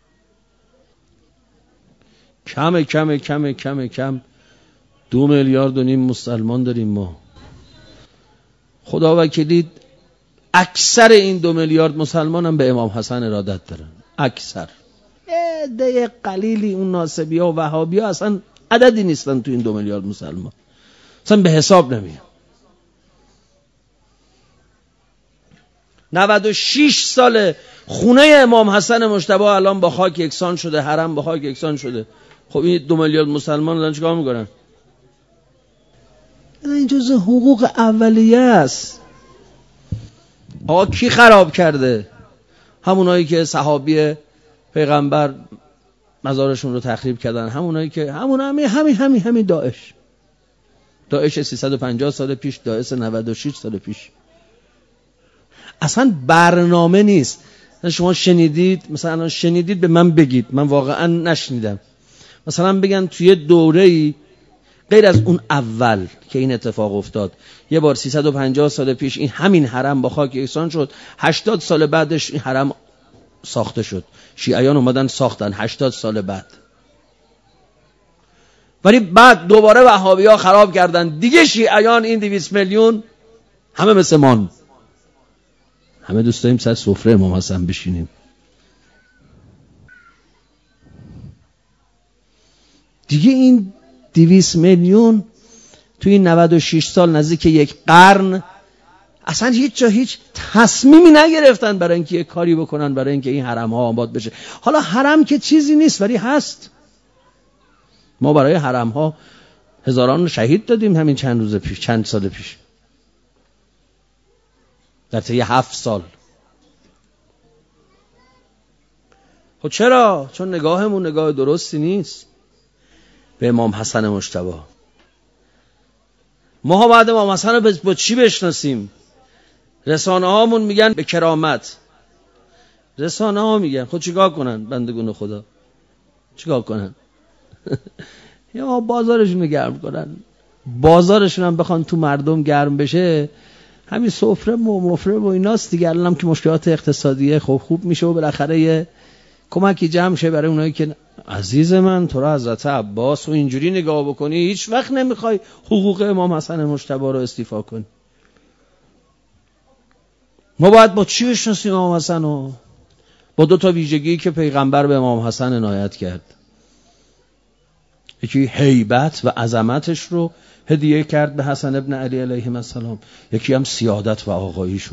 کم کم کم کم کم دو میلیارد و نیم مسلمان داریم ما. خدا وکیلی اکثر این دو میلیارد مسلمان هم به امام حسن ارادت دارن. اکثر عده قلیلی اون ناصبی ها و وهابی ها اصلا عددی نیستن تو این دو میلیارد مسلمان، اصلا به حساب نمیاد. نود و شش ساله خونه امام حسن مجتبی الان با خاک یکسان شده، حرم با خاک یکسان شده. خب این دو میلیارد مسلمان الان چیکار میکنن؟ این جزء حقوق اولیه است. آقا کی خراب کرده؟ همونایی که صحابی پیغمبر مزارشون رو تخریب کردن، همونایی که همون همین همین همین همین داعش داعش سیصد و پنجاه سال پیش، داعش نود و شش سال پیش. اصلا برنامه نیست. شما شنیدید مثلا شنیدید به من بگید، من واقعا نشنیدم. مثلا بگن توی دوره‌ای غیر از اون اول که این اتفاق افتاد، یه بار سیصد و پنجاه سال پیش این همین حرم با خاک یکسان شد، هشتاد سال بعدش این حرم ساخته شد، شیعیان اومدن ساختن هشتاد سال بعد. ولی بعد دوباره وهابی‌ها خراب کردن دیگه. شیعیان این دویست میلیون همه مثل من، همه دوست داریم سر سفره امام حسن بشینیم. دیگه این دویست میلیون توی این نود و شش سال نزدیک یک قرن اصلا هیچ جا هیچ تصمیمی نگرفتن برای اینکه یک کاری بکنن برای اینکه این حرم ها آباد بشه. حالا حرم که چیزی نیست ولی هست. ما برای حرم ها هزاران شهید دادیم همین چند روز پیش، چند سال پیش، در طی هفت سال. خب چرا؟ چون نگاهمون نگاه درستی نیست به امام حسن مجتبی. ما باید امام حسن رو با چی بشناسیم؟ رسانه هامون میگن به کرامت. رسانه ها میگن خود چیکار کنن؟ بندگون خدا چیکار کنن؟ یا بازارشون رو گرم کنن. بازارشون هم بخوان تو مردم گرم بشه، همین سفره و مفره و ایناست دیگه. الان هم که مشکلات اقتصادیه خب خوب میشه و بالاخره یه کمکی جمع شه برای اونایی که عزیز من تو را حضرت عباس و اینجوری نگاه بکنی هیچ وقت نمیخوای حقوق امام حسن مجتبی رو استیفا کنی. ما باید با چی بشناسیم امام حسن رو؟ با دو تا ویژگی که پیغمبر به امام حسن عنایت کرد. یکی هیبت و عظمتش رو هدیه کرد به حسن ابن علی علیه السلام، یکی هم سیادت و آقاییشو.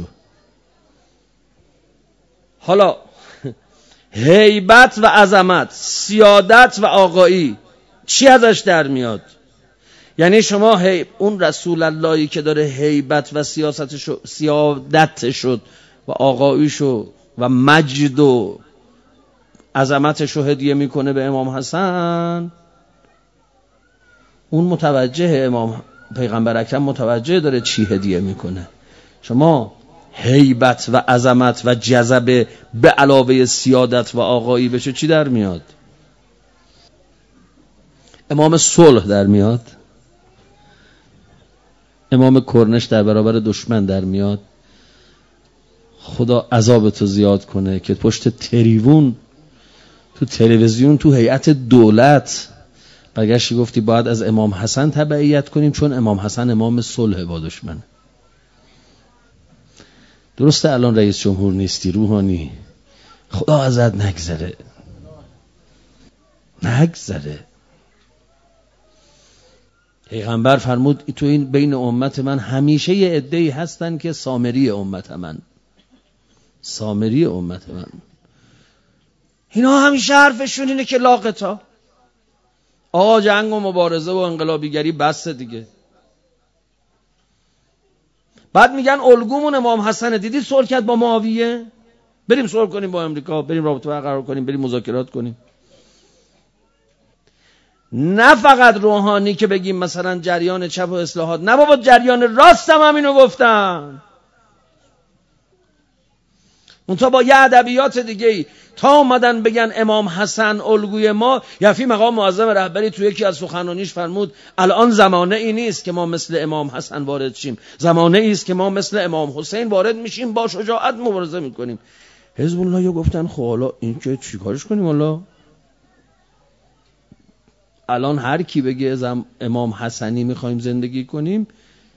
حالا هیبت و عظمت، سیادت و آقایی چی ازش در میاد؟ یعنی شما هی... اون رسول اللهی که داره هیبت و سیاستشو سیادتشو و آقاییشو و مجد و عظمتشو هدیه میکنه به امام حسن، اون متوجه امام پیغمبر اکرم متوجه داره چی هدیه میکنه. شما هیبت و عظمت و جذبه به علاوه سیادت و آقایی بشه چی در میاد؟ امام صلح در میاد، امام کرنش در برابر دشمن در میاد. خدا عذابتو زیاد کنه که پشت تریبون تو تلویزیون تو هیئت دولت برگشتی گفتی باید از امام حسن تبعیت کنیم چون امام حسن امام صلح با دشمن. درسته الان رئیس جمهور نیستی روحانی، خدا ازت نگذره نگذره. پیغمبر فرمود تو این بین امت من همیشه یه عده‌ای هستن که سامری امت من، سامری امت من. اینا همیشه حرفشون اینه که لاقتا آقا جنگ و مبارزه و انقلابیگری بس دیگه. بعد میگن الگومون امام حسن. دیدی صلح کرد با معاویه؟ بریم صلح کنیم با امریکا، بریم رابطه برقرار کنیم، بریم مذاکرات کنیم. نه فقط روحانی که بگیم مثلا جریان چپ و اصلاحات، نه بابا جریان راست هم همینو گفتن. منتها با یه ادبیات دیگه ای تا اومدن بگن امام حسن الگوی ما. یفی مقام معظم رهبری توی یکی از سخنرانیش فرمود الان زمانه ای نیست که ما مثل امام حسن وارد شیم، زمانه ای است که ما مثل امام حسین وارد میشیم، با شجاعت مبارزه میکنیم. حزب الله یا گفتن خب حالا این که چیکارش کنیم؟ حالا الان هر کی بگه از امام حسنی میخوایم زندگی کنیم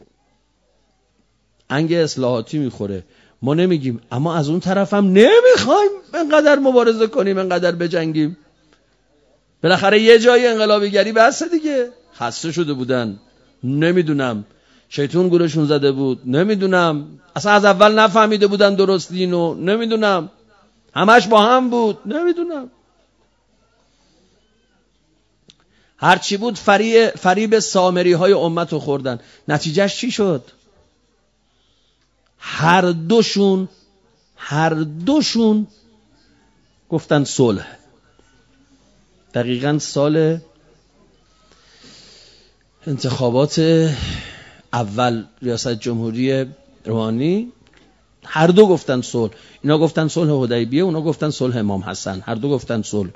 انگ اصلاحاتی میخوره. ما نمیگیم، اما از اون طرف هم نمیخوایم انقدر مبارزه کنیم، انقدر بجنگیم. بالاخره یه جای انقلابیگری بسه دیگه. خسته شده بودن، نمیدونم شیطون گورشون زده بود، نمیدونم، اصلا از اول نفهمیده بودن درست دینو، نمیدونم، همش با هم بود، نمیدونم. هرچی بود فریب فریب سامری های امت رو خوردن. نتیجهش چی شد؟ هر دوشون هر دوشون گفتن صلح. دقیقاً سال انتخابات اول ریاست جمهوری روحانی هر دو گفتن صلح. اینا گفتن صلح حدیبیه، اونا گفتن صلح امام حسن. هر دو گفتن صلح.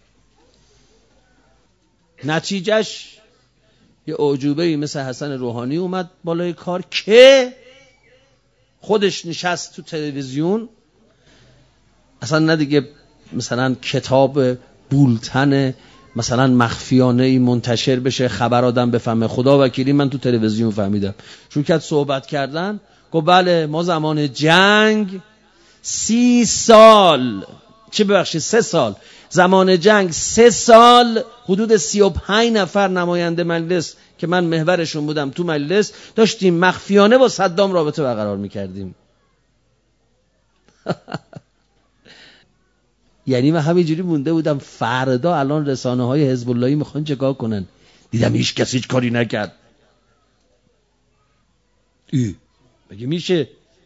نتیجهش یه اعجوبه‌ای مثل حسن روحانی اومد بالای کار که خودش نشست تو تلویزیون، اصلا نه دیگه مثلا کتاب بولتن مثلا مخفیانه ای منتشر بشه خبر آدم بفهمه. خدا وکیلی من تو تلویزیون فهمیدم. چون که صحبت کردن گفت بله ما زمان جنگ سی سال چه ببخشید سه سال زمان جنگ سه سال حدود سی و پنج نفر نماینده مجلس که من محورشون بودم تو مجلس داشتیم مخفیانه با صدام رابطه برقرار میکردیم. یعنی من همینجوری مونده بودم فردا الان رسانه های حزب اللهی میخوان چیکار کنن. دیدم هیچ کسی هیچ کاری نکرد. ای مگه میشه؟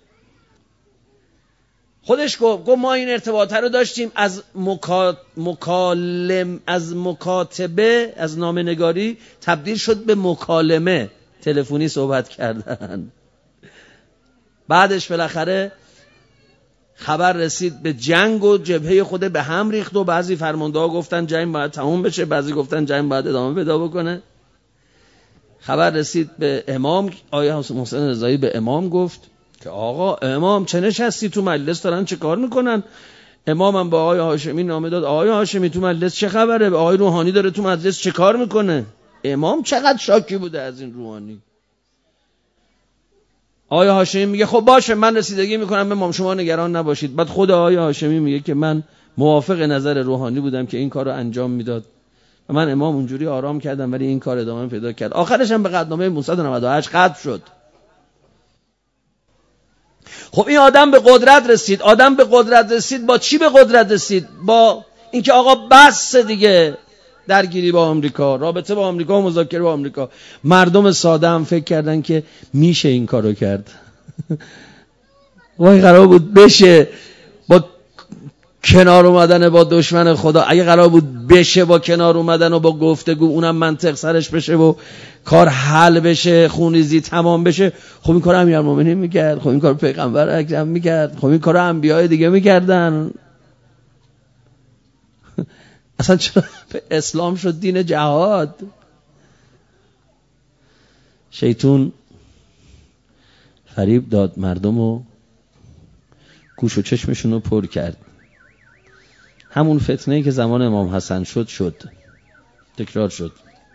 خودش گفت گفت ما این ارتباطه رو داشتیم از مکا... مکالم از مکاتبه از نامه‌نگاری تبدیل شد به مکالمه، تلفنی صحبت کردن. بعدش بالاخره خبر رسید به جنگ و جبهه خود به هم ریخت و بعضی فرمانده‌ها گفتن جنگ باید تموم بشه، بعضی گفتن جنگ باید ادامه پیدا بکنه. خبر رسید به امام، آیه محسن رضایی به امام گفت که آقا امام چه نشستی تو مجلس دارن چه کار میکنن؟ امام هم به آقای هاشمی نامه داد آقای هاشمی تو مجلس چه خبره؟ آقای روحانی داره تو مجلس چه کار میکنه؟ امام چقدر شاکی بوده از این روحانی. آقای هاشمی میگه خب باشه من رسیدگی میکنم امام شما نگران نباشید. بعد خود آقای هاشمی میگه که من موافق نظر روحانی بودم که این کار رو انجام میداد و من امام اونجوری آرام کردم ولی این کار ادامه پیدا کرد. آخرش هم به قطعنامه نهصد و نود و هشت ختم شد. خب این آدم به قدرت رسید. آدم به قدرت رسید با چی به قدرت رسید؟ با اینکه آقا بس دیگه درگیری با آمریکا، رابطه با آمریکا و مذاکره با آمریکا. مردم ساده هم فکر کردن که میشه این کارو کرد. وای قرار بود بشه با کنار اومدن با دشمن خدا، اگه قرار بود بشه با کنار اومدن و با گفتگو اونم منطق سرش بشه و کار حل بشه، خونریزی تمام بشه، خب این کار امیرالمومنین میکرد، خب این کار پیغمبر اکرم میکرد، خب این کار انبیاء دیگه میکردن. اصلا چرا اسلام شد دین جهاد؟ شیطون فریب داد مردم و گوش و چشمشون رو پر کرد. همون فتنه‌ای که زمان امام حسن شد شد تکرار شد.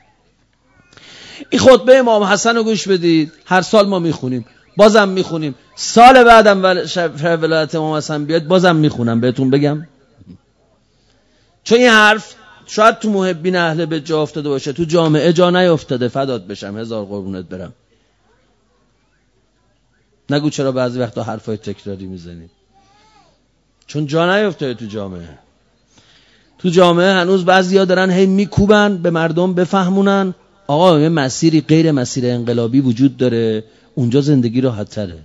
این خطبه امام حسن رو گوش بدید. هر سال ما میخونیم، بازم میخونیم، سال بعدم ولایت امام حسن بیاد بازم میخونم. بهتون بگم چون این حرف شاید تو محبین اهل بیت جا افتاده باشه، تو جامعه جا نیافتاده. فدات بشم، هزار قربونت برم. نگو چرا بعضی وقتا حرفای تکراری میزنی، چون جا نیافتاده تو جامعه. تو جامعه هنوز بعضیا دارن هی میکوبن به مردم بفهمونن آقا یه مسیری غیر مسیر انقلابی وجود داره، اونجا زندگی راحت تره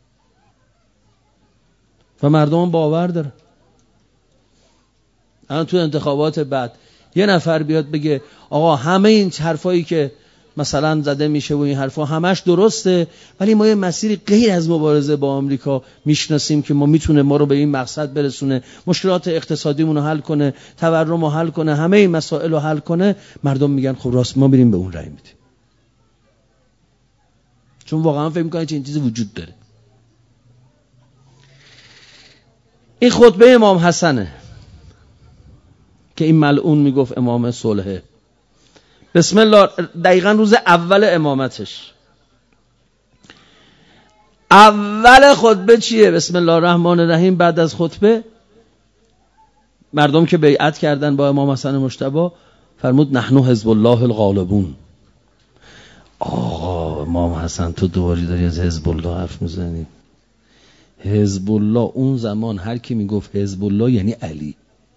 و مردم باور دارن. الان تو انتخابات بعد یه نفر بیاد بگه آقا همه این حرفایی که مثلا زده میشه و این حرفا همش درسته، ولی ما یه مسیری غیر از مبارزه با آمریکا میشناسیم که ما میتونه ما رو به این مقصد برسونه، مشکلات اقتصادیمون رو حل کنه، تورم رو حل کنه، همه این مسائل رو حل کنه. مردم میگن خب راست ما بریم به اون رأی میدیم، چون واقعا فکر میکنن این چیزی وجود داره. این خطبه امام حسنه که این ملعون میگفت امام صلحه. بسم الله، دقیقا روز اول امامتش. اول خطبه چیه؟ بسم الله الرحمن الرحیم. بعد از خطبه مردم که بیعت کردن با امام حسن مجتبی فرمود نحن حزب الله الغالبون. آقا امام حسن تو دوباره داری از حزب الله حرف میزنی. حزب الله اون زمان هر کی میگفت حزب الله یعنی علی.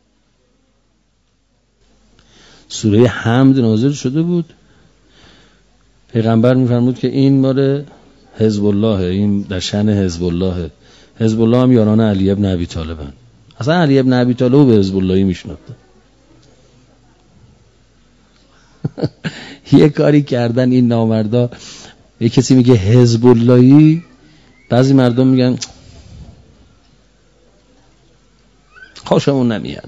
سوره حمد نازل شده بود، پیغمبر میفرمود که این ماره حزب الله، این در شأن حزب الله. حزب الله هم یاران علی ابن ابی طالبن. اصلا علی ابن ابی طالب به حزب اللهی میشناخته. یه کاری کردن این نامردا، یه کسی میگه حزب اللهی، بعضی مردم میگن خوشمون نمیاد.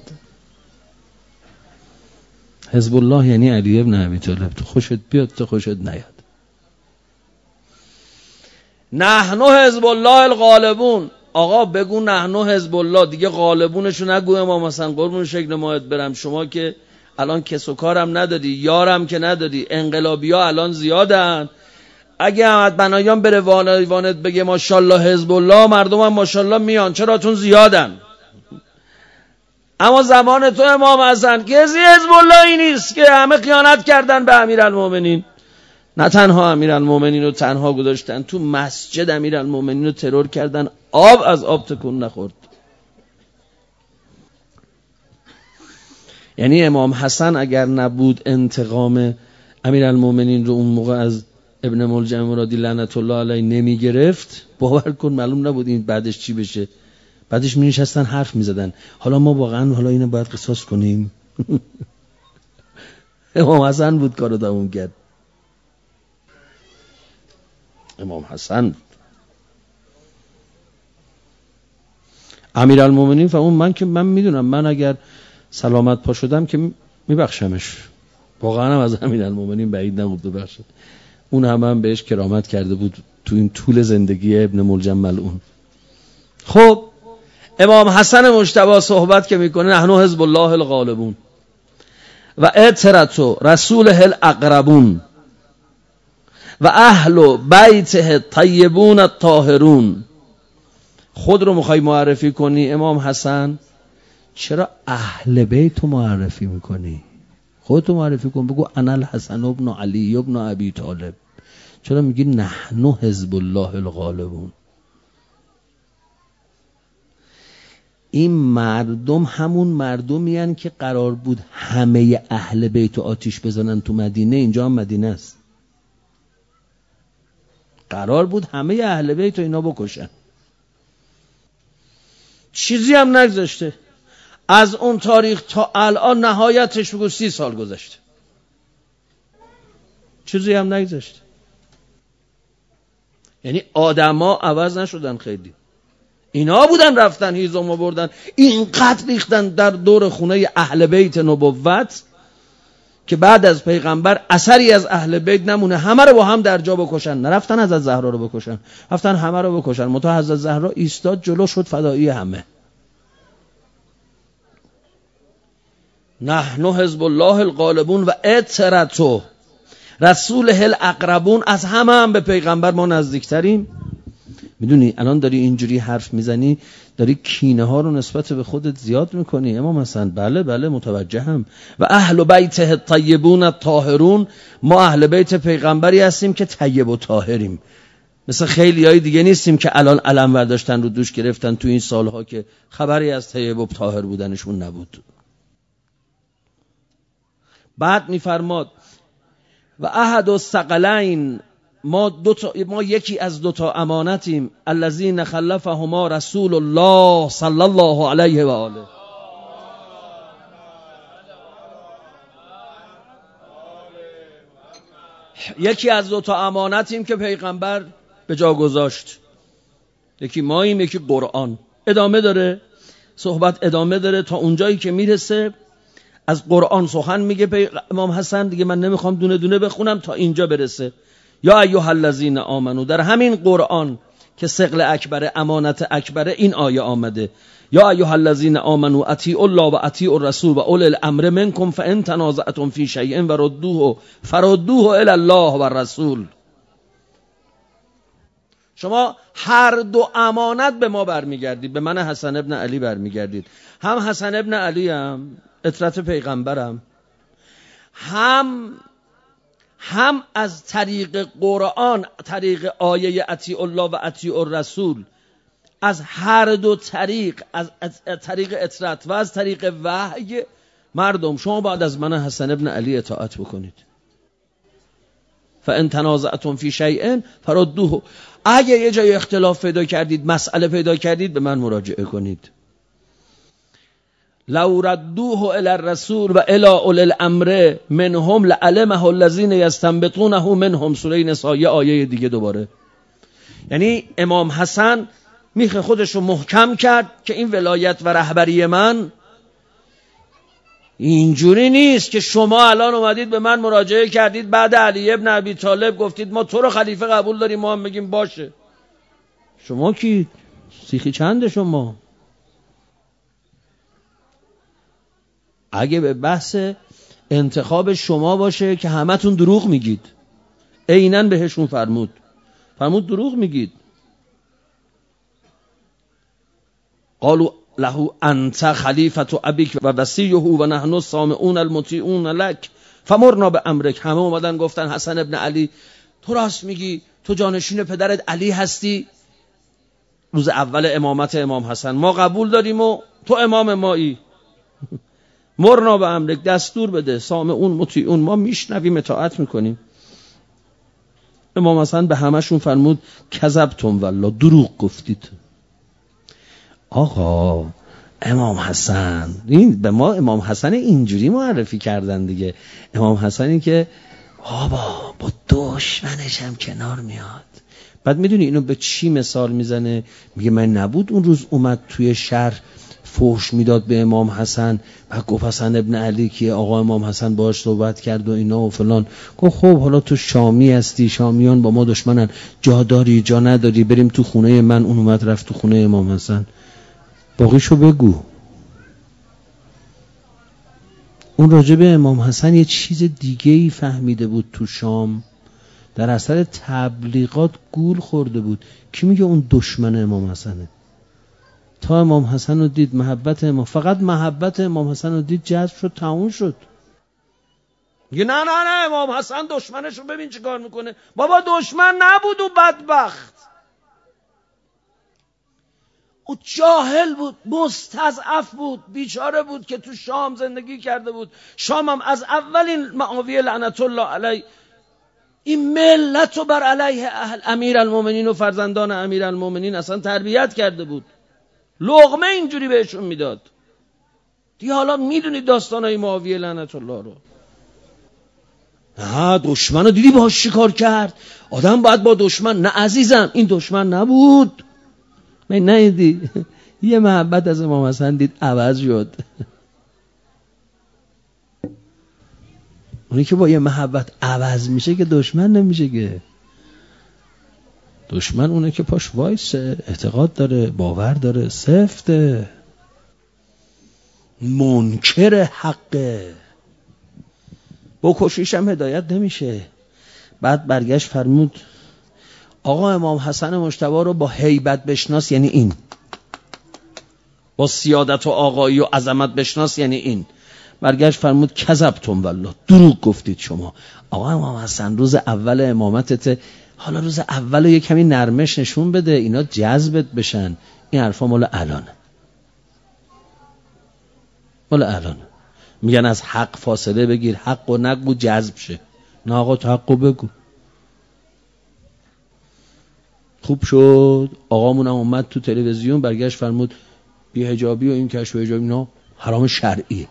حزب الله یعنی علی ابن ابی طالب. تو خوشت بیاد تو خوشت نیاد. نحن حزب الله الغالبون. آقا بگو نحن حزب الله دیگه، غالبونشو نگو. امام حسن قربون شکل ماهت برم، شما که الان کس و کارم نداری، یارم که نداری، انقلابی ها الان زیادن. اگه احمد بنایان بره وانت بگه ماشاءالله حزب الله، مردم هم ماشاءالله میان. چرا؟ چون زیادن. اما زمان تو امام حسن کسی حزب اللهی نیست که همه خیانت کردن به امیرالمومنین. نه تنها امیرالمومنین رو تنها گذاشتن، تو مسجد امیرالمومنین رو ترور کردن، آب از آب تکون نخورد. یعنی امام حسن اگر نبود انتقام امیرالمومنین رو اون موقع از ابن ملجم مرادی لعنت الله علیه نمی گرفت، باور کن معلوم نبود این بعدش چی بشه. بعدش می نشستن حرف می زدن حالا ما واقعا حالا اینو باید قصاص کنیم. امام حسن بود کارو دوام کرد. امام حسن بود. امیرالمومنین فرمود من که من میدونم من اگر سلامت پا شدم که میبخشمش. واقعا هم از امیرالمومنین بعید نبود ببخشه. اون هم, هم بهش کرامت کرده بود تو این طول زندگی ابن ملجم ملعون. خب امام حسن مجتبی صحبت که میکنه نحن حزب الله الغالبون و اطرتو رسوله الاقربون و اهل بیته طیبون الطاهرون. خود رو میخوای معرفی کنی امام حسن، چرا اهل بیت معرفی میکنی؟ خودتو معرفی کن، بگو انا الحسن ابن علی ابن ابی طالب. چرا میگی نحن حزب الله الغالبون؟ این مردم همون مردمی هن که قرار بود همه اهل بیت آتیش بزنن تو مدینه. اینجا هم مدینه است. قرار بود همه اهل بیت اینا بکشن. چیزی هم نگذاشته. از اون تاریخ تا الان نهایتش بگو سی سال گذشته. چیزی هم نگذاشته. یعنی آدما عوض نشدن خیلی. اینا بودن رفتن هیزم بردن اینقدر ریختن در دور خونه اهل بیت نبوت که بعد از پیغمبر اثری از اهل بیت نمونه. همه رو با هم در جا بکشن. نرفتن حضرت زهرا رو بکشن، رفتن همه رو بکشن. منتها حضرت زهرا ایستاد جلو، شد فدایی همه. نحن حزب الله الغالبون و اطرتو رسوله الاقربون. از همه هم به پیغمبر ما نزدیکتریم. میدونی الان داری اینجوری حرف میزنی، داری کینه ها رو نسبت به خودت زیاد میکنی امام حسن. بله بله متوجهم. و اهل بیت الطیبون الطاهرون. ما اهل بیت پیغمبری هستیم که طیب و طاهریم. مثل خیلی های دیگه نیستیم که الان علم برداشتن رو دوش گرفتن تو این سالها که خبری از طیب و طاهر بودنشون نبود. بعد میفرماد و احد الثقلین. ما دو تا، ما یکی از دو تا امانتیم. الذین خلفهما رسول الله صلی الله علیه و آله. یکی از دو تا امانتیم که پیغمبر به جا گذاشت. یکی ماییم، یکی قرآن. ادامه داره صحبت، ادامه داره تا اونجایی که میرسه از قرآن سخن میگه امام حسن. دیگه من نمیخوام دونه دونه بخونم تا اینجا برسه. یا ایها الذین آمنو. در همین قرآن که ثقل اکبر، امانت اکبر، این آیه آمده. یا ایها الذین آمنو اطیعوا الله و اطیعوا الرسول و اولی الامر منکم فان تنازعتم فی شیء فردوه فردوه الی الله و الرسول. شما هر دو امانت به ما برمیگردید، به من حسن ابن علی برمیگردید. هم حسن ابن علی هم اطرت پیغمبرم، هم هم از طریق قرآن، طریق آیه اطیع الله و اطیع الرسول، از هر دو طریق، از, از طریق اطرت و از طریق وحی، مردم شما باید از من حسن ابن علی اطاعت بکنید. فان تنازعتم فی شیء فردوه، اگه یه جای اختلاف پیدا کردید، مسئله پیدا کردید، به من مراجعه کنید. لو ردوه الی الرسول و الی اولی الامر منهم لعلمه الذین یستنبطونه منهم. سوره نساء آیه دیگه دوباره. یعنی امام حسن میخه خودش رو محکم کرد که این ولایت و رهبری من اینجوری نیست که شما الان اومدید به من مراجعه کردید، بعد علی ابن ابی طالب گفتید ما تو رو خلیفه قبول داریم، ما هم بگیم باشه. شما کی؟ سیخی چنده شما؟ اگه به بحث انتخاب شما باشه که همتون دروغ میگید، عیناً بهشون فرمود فرمود دروغ میگید. قالوا له انت خلیفة ابیک و وصیه و نحن السامعون المطیعون لک فمرنا بامرک. همه اومدن گفتن حسن ابن علی تو راست میگی، تو جانشین پدرت علی هستی، روز اول امامت امام حسن ما قبول داریم و تو امام مایی. مرنا بامرک، دستور بده، سامعون مطیعون، ما میشنویم اطاعت میکنیم. امام حسن به همشون فرمود کذبتم والله، دروغ گفتید. آقا امام حسن، این به ما امام حسن اینجوری معرفی کردن دیگه. امام حسنی که بابا با دشمنش هم کنار میاد. بعد میدونی اینو به چی مثال میزنه؟ میگه من نبود اون روز اومد توی شهر فحش میداد به امام حسن، بعد گفت حسن ابن علی که آقا امام حسن باهاش صحبت کرد و اینا و فلان. گفت خب حالا تو شامی هستی، شامیان با ما دشمنن، جا داری جا نداری، بریم تو خونه من. اون اومد رفت تو خونه امام حسن. باقیشو بگو. اون راجع به امام حسن یه چیز دیگه ای فهمیده بود تو شام، در اثر تبلیغات گول خورده بود. کی میگه اون دشمن امام حسنه؟ تا امام حسن رو دید، محبت امام، فقط محبت امام حسن رو دید، جذب شد، تموم شد. میگه نه نه نه امام حسن دشمنش رو ببین چی کار میکنه. بابا دشمن نبود و بدبخت، او جاهل بود، مستضعف بود، بیچاره بود که تو شام زندگی کرده بود. شام هم از اولین معاویه لعنت الله علیه این ملت رو بر علیه اهل امیر المومنین و فرزندان امیر المومنین اصلا تربیت کرده بود. لقمه اینجوری بهشون میداد. دیگه حالا میدونید داستانای معاویه لعنت الله رو. نه دشمن رو دیدی باهاش چیکار کرد؟ آدم باید با دشمن، نه عزیزم این دشمن نبود. من ندیدی یه محبت از امام حسن دید عوض شد. اونی که با یه محبت عوض میشه که دشمن نمیشه که. دشمن اونه که پاش وایسه، اعتقاد داره، باور داره، سفته، منکر حقه، بکشیش هم هدایت نمیشه. بعد برگشت فرمود آقا امام حسن مجتبی رو با هیبت بشناس، یعنی این. با سیادت و آقایی و عظمت بشناس، یعنی این. برگشت فرمود کذبتم والله، دروغ گفتید شما. آقا امام حسن روز اول امامتت، حالا روز اول یه کمی نرمش نشون بده، اینا جذبت بشن. این حرفا مال الانه، مال الانه. میگن از حق فاصله بگیر، حق و نگو جذب شه. نه آقا تو حق و بگو. خوب شد آقامون هم اومد تو تلویزیون، برگشت فرمود بی حجابی و این کشف و حجابی اینا حرام شرعیه.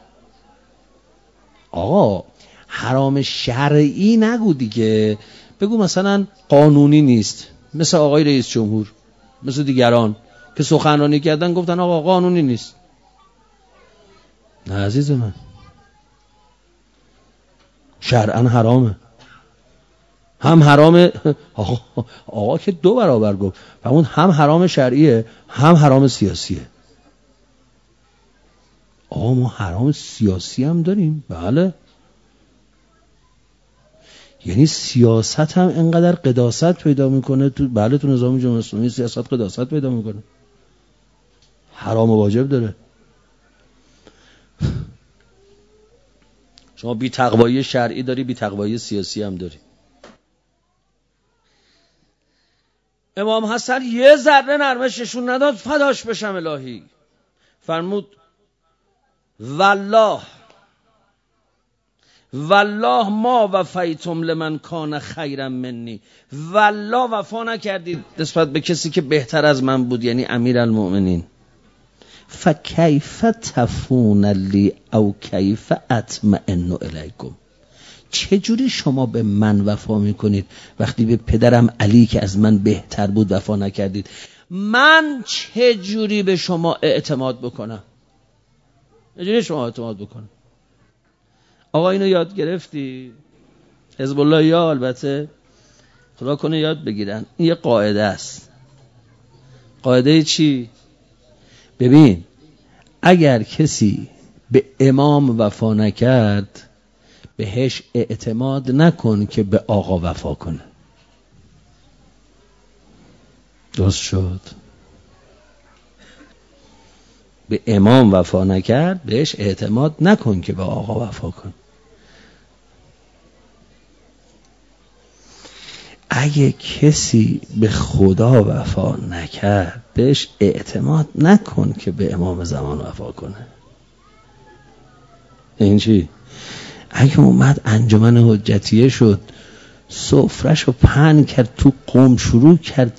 آقا حرام شرعی نگو دیگه، بگو مثلا قانونی نیست، مثل آقای رئیس جمهور، مثل دیگران که سخنرانی کردن گفتن آقا قانونی نیست. نه عزیز من، شرعاً حرامه. هم حرام آقا, آقا که دو برابر گفت، فرمود هم حرام شرعیه هم حرام سیاسیه. آقا ما حرام سیاسی هم داریم؟ بله. یعنی سیاست هم اینقدر قداست پیدا میکنه تو، بله تو نظام جمهوری اسلامی سیاست قداست پیدا میکنه، حرام و واجب داره. شما بی تقوایی شرعی داری، بی تقوایی سیاسی هم داری. امام حسن یه ذره نرمششون نداد، فداش بشم الهی. فرمود والله والله ما وفیتم لمن کان خیرا منی، والله وفا نکردید نسبت به کسی که بهتر از من بود، یعنی امیرالمؤمنین. فکیف تفون لی او کیف اطمئن الیکم، چجوری شما به من وفا میکنید وقتی به پدرم علی که از من بهتر بود وفا نکردید؟ من چجوری به شما اعتماد بکنم؟ چجوری شما اعتماد بکنم؟ آقا اینو یاد گرفتی؟ حزب الله یا البته خدا کنه یاد بگیرن. این یه قاعده است. قاعده چی؟ ببین اگر کسی به امام وفا نکرد بهش اعتماد نکن که به آقا وفا کنه. درست شد؟ به امام وفا نکرد بهش اعتماد نکن که به آقا وفا کن. اگه کسی به خدا وفا نکرد بهش اعتماد نکن که به امام زمان وفا کنه. این چی؟ اگه اومد انجمن حجتیه شد سفره‌شو پهن کرد تو قوم شروع کرد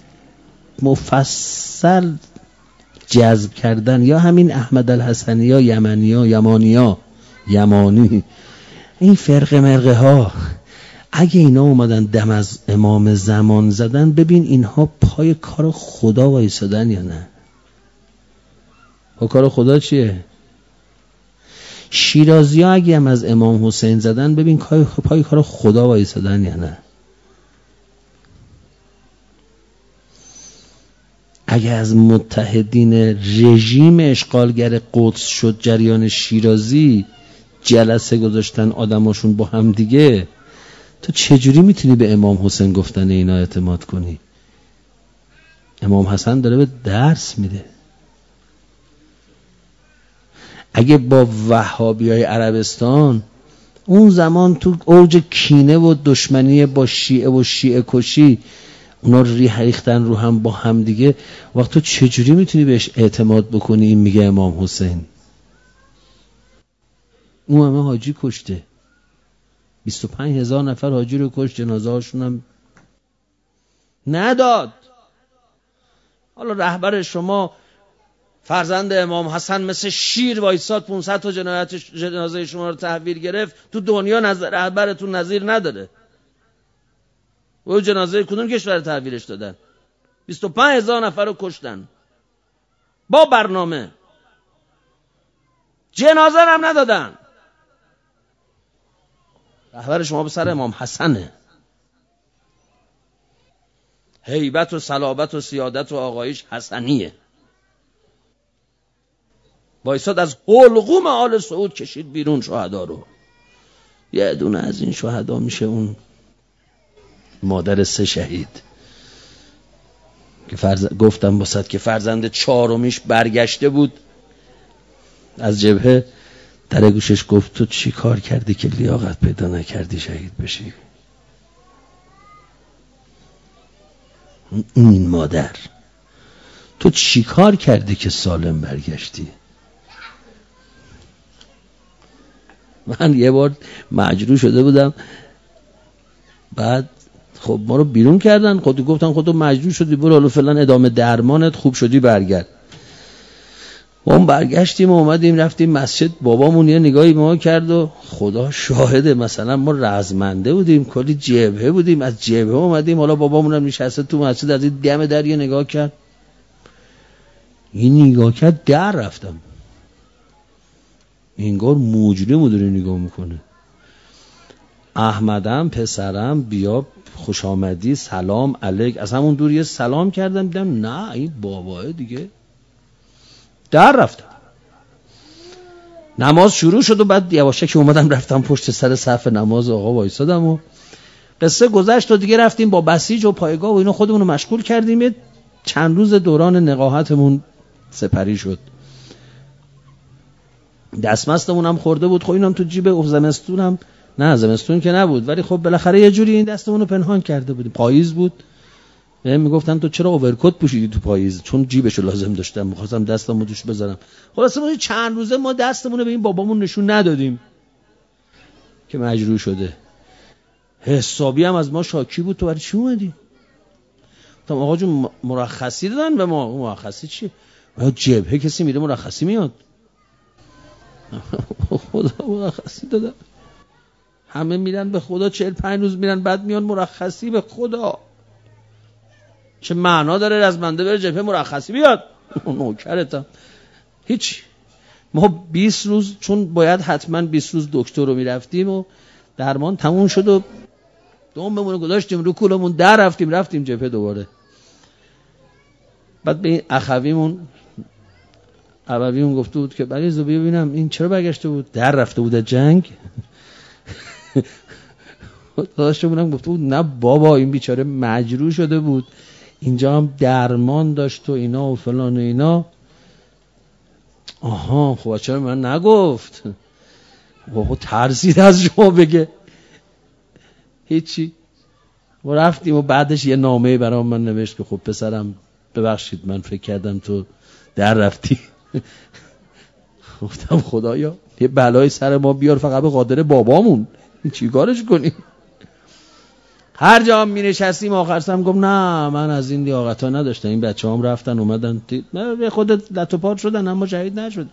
مفصل جذب کردن، یا همین احمد الحسنی یا یمنی ها یمانی ها یمانی این فرقه مرقه ها، اگه اینا اومدن دم از امام زمان زدن، ببین اینها پای کار خدا وایسادن یا نه؟ پای کار خدا چیه؟ شیرازی ها اگه هم از امام حسین زدن، ببین پای کار خدا وایسادن یا نه؟ اگه از متحدین رژیم اشغالگر قدس شد جریان شیرازی، جلسه گذاشتن آدماشون با هم دیگه، تو چجوری میتونی به امام حسین گفتن اینا اعتماد کنی؟ امام حسن داره به درس میده. اگه با وهابیای عربستان اون زمان تو اوج کینه و دشمنی با شیعه و شیعه کشی اونا ریح ریختن رو هم با هم دیگه، وقت تو چجوری میتونی بهش اعتماد بکنی این میگه امام حسین؟ اون همه حاجی کشته، بیست و پنج هزار نفر حاجی رو کشت، جنازه هاشون هم نداد. حالا رهبر شما فرزند امام حسن مثل شیر وایساد پانصد تا جنایت جنازه شما رو تحویل گرفت، تو دنیا نظر رهبرتون نظیر نداره. و جنازه کدوم کشور تحویلش دادن؟ بیست و پنج هزار نفر رو کشتن با برنامه، جنازه هم ندادن. رهبر شما به سر امام حسنه. هیبت و صلابت و سیادت و آقایش حسنیه. وایساد از حلقوم آل سعود کشید بیرون شهدا رو. یه دونه از این شهدا میشه اون مادر سه شهید که فرز... گفتم بسد که فرزند چهارمیش برگشته بود از جبهه، در گوشش گفت تو چی کار کردی که لیاقت پیدا نکردی شهید بشی؟ این مادر تو چی کار کردی که سالم برگشتی؟ من یه بار مجروح شده بودم، بعد خب ما رو بیرون کردن، خودت گفتن خودت مجروح شدی برو حالا فعلا ادامه درمانت، خوب شدی برگرد. ما هم برگشتیم و اومدیم رفتیم مسجد، بابامون یه نگاهی ما کرد و خدا شاهده مثلا ما رزمنده بودیم، کلی جبهه بودیم، از جبهه اومدیم، حالا بابامون هم نشسته تو مسجد از این دم در یه نگاه کرد، این نگاه کرد در رفتم، انگار موجوده مداره نگاه میکنه. احمدم پسرم بیا خوش آمدی سلام علیک، از همون دور یه سلام کردم، دیدم نه این باباه دیگه، در رفتم. نماز شروع شد و بعد یواشکی که اومدم رفتم پشت سر صف نماز آقا وایسادم و قصه گذشت و دیگه رفتیم با بسیج و پایگاه و اینو خودمون رو مشغول کردیم. چند روز دوران نقاهتمون سپری شد. دستمزدمون هم خورده بود. خب اینم تو جیب زمستونم، نه زمستون که نبود، ولی خب بالاخره یه جوری این دستمون رو پنهان کرده بودیم. پاییز بود، بهم میگفتن تو چرا اوورکوت پوشیدی تو پاییز؟ چون جیبشو لازم داشتم، می‌خواستم دستمو توش بذارم. خلاص ما چند روزه ما دستمون رو به این بابامون نشون ندادیم که مجروح شده. حسابی هم از ما شاکی بود. تو برای چی اومدی؟ گفتم آقا جون مرخصی دادن به ما. مرخصی چیه؟ ما جبهه کسی میره مرخصی میاد؟ خدا مرخصی دادن. همه میرن به خدا چهل پنج روز میرن بعد میان مرخصی. به خدا چه معنا داره رزمنده بره جبهه مرخصی بیاد؟ نوکرتم. هیچ. ما بیست روز چون باید حتما بیست روز دکتر رو میرفتیم و درمان تموم شد و دوممون گذاشتیم رو کولمون در رفتیم رفتیم جبهه دوباره. بعد به این اخویمون ابویمون گفته بود که بریز رو ببینم این چرا برگشته بود، در رفته بود از جنگ. داشتمونم گفته بود نه بابا این بیچاره مجروح شده بود، اینجا هم درمان داشت و اینا و فلان و اینا. آها خب چرا من نگفت؟ بابا ترسید از شما بگه. هیچی. و رفتیم و بعدش یه نامه برام من نوشت که خب پسرم ببخشید من فکر کردم تو در رفتی. گفتم خدایا یه بلای سر ما بیار فقط به خاطر بابامون، این چی کارش کنیم؟ هر جا هم می نشستیم آخر سرم گفت نه من از این لیاقت ها نداشتم، این بچه هم رفتن اومدن به خودت لط و پات شدن اما شهید نشد.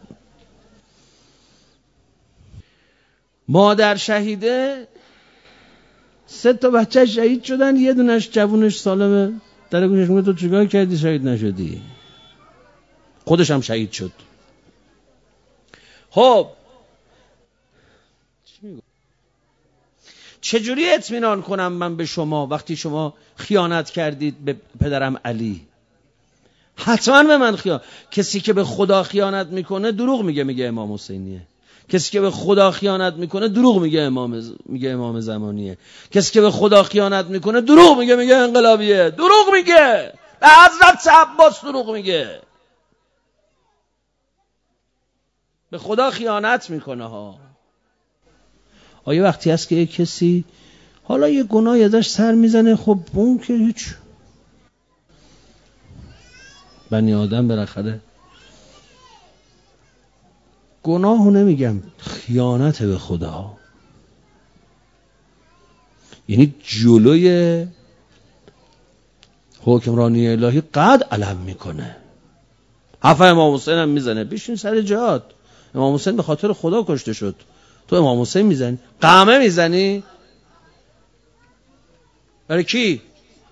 مادر شهیده سه تا بچه شهید شدن، یه دونش جوونش سالمه. در گوشش میگه تو چیکار کردی شهید نشدی؟ خودش هم شهید شد. خب چجوری اطمینان کنم من به شما وقتی شما خیانت کردید به پدرم علی؟ حتما به من خیانت. کسی که به خدا خیانت میکنه دروغ میگه، میگه امام حسینیه. کسی که به خدا خیانت میکنه دروغ میگه امام ز... میگه امام زمانیه. کسی که به خدا خیانت میکنه دروغ میگه، میگه انقلابیه. دروغ میگه، به حضرت عباس دروغ میگه. به خدا خیانت میکنه ها. آیا وقتی هست که یک کسی حالا یه گناهی ازش سر میزنه، خب اون که هیچ، بنی آدم بالاخره گناهو نمیگم، خیانت به خدا، یعنی جلوی حکمرانی الهی قد علم میکنه. حرف امام حسین هم میزنه بشین سر جهاد. امام حسین به خاطر خدا کشته شد، تو امام حسین میزنی؟ قمه میزنی؟ برای کی؟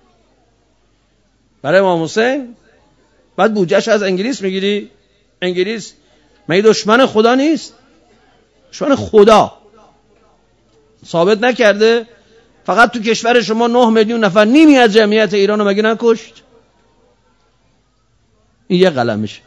برای امام حسین؟ بعد بودجهش از انگلیس میگیری؟ انگلیس مگه دشمن خدا نیست؟ دشمن خدا. ثابت نکرده؟ فقط تو کشور شما نه میلیون نفر، نیمی از جمعیت ایرانو مگه نکشت؟ این یه قلمش.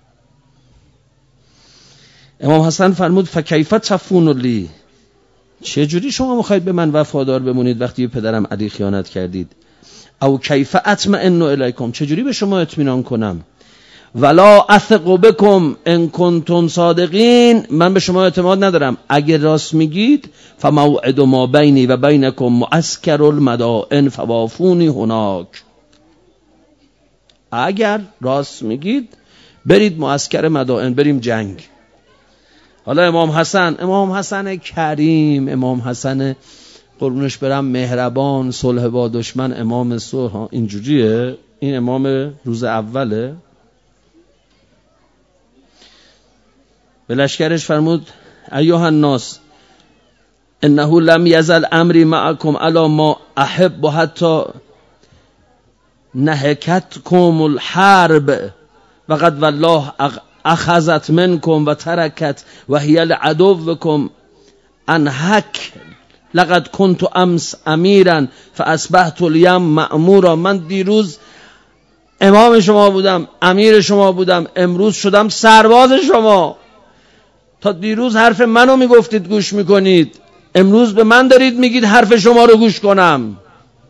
امام حسن فرمود فکیف تفون لی، چه جوری شما میخواید به من وفادار بمونید وقتی به پدرم علی خیانت کردید؟ او کیف اطمئن الیکم، چه جوری به شما اطمینان کنم؟ ولا اثق بکم ان کنتم صادقین، من به شما اعتماد ندارم اگر راست میگید. فموعد ما بینی و بینکم معسکر المدائن فوافونی هناک، اگر راست میگید برید معسکر مدائن، بریم جنگ. حالا امام حسن، امام حسن کریم، امام حسن قربونش برم مهربان، صلح با دشمن، امام صلح، اینجوریه. این امام روز اوله. به لشکرش فرمود ایها الناس انه لم یزل امری معکم علی ما احب و حتی نهکتکم الحرب و قد والله اخذت منکم و ترکت و هی لعدوکم انحک لقد کنت امس امیرا فاصبحت اليوم مأمورا، من دیروز امام شما بودم، امیر شما بودم، امروز شدم سرباز شما. تا دیروز حرف منو میگفتید گوش میکنید، امروز به من دارید میگید حرف شما رو گوش کنم.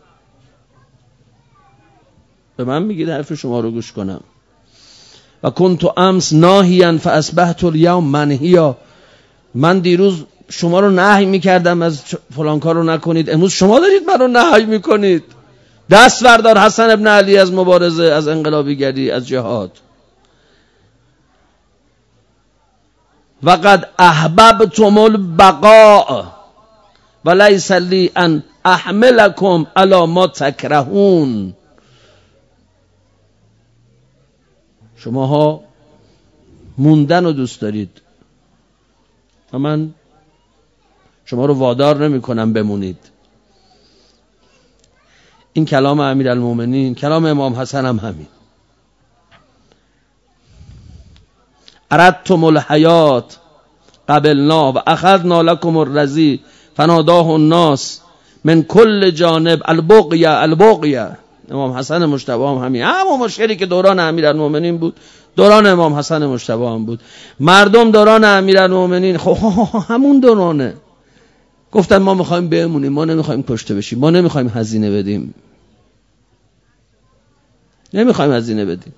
به من میگید حرف شما رو گوش کنم. و کنت امس ناهیا فاصبحت اليوم منهیا، من دیروز شما رو نهی میکردم از فلان کار رو نکنید، امروز شما دارید من رو نهی میکنید. دست بردار حسن ابن علی از مبارزه، از انقلابیگری، از جهاد. وقد احببتم البقاء ولیس لی ان احملکم علی ما تکرهون. شماها موندن رو دوست دارید و من شما رو وادار نمی کنم بمونید. این کلام امیرالمومنین، کلام امام حسن هم همین. اردتم الحیات قبلنا و اخذنا لكم الرزی فناداه الناس من کل جانب البقیه البقیه. امام حسن مجتبی هم همین، همون مشکلی که دوران امیرالمومنین بود دوران امام حسن مجتبی هم بود. مردم دوران امیرالمومنین خب همون دورانه گفتن ما میخوایم بمونیم، ما نمیخوایم کشته بشیم، ما نمیخوایم هزینه بدیم، نمیخوایم هزینه بدیم.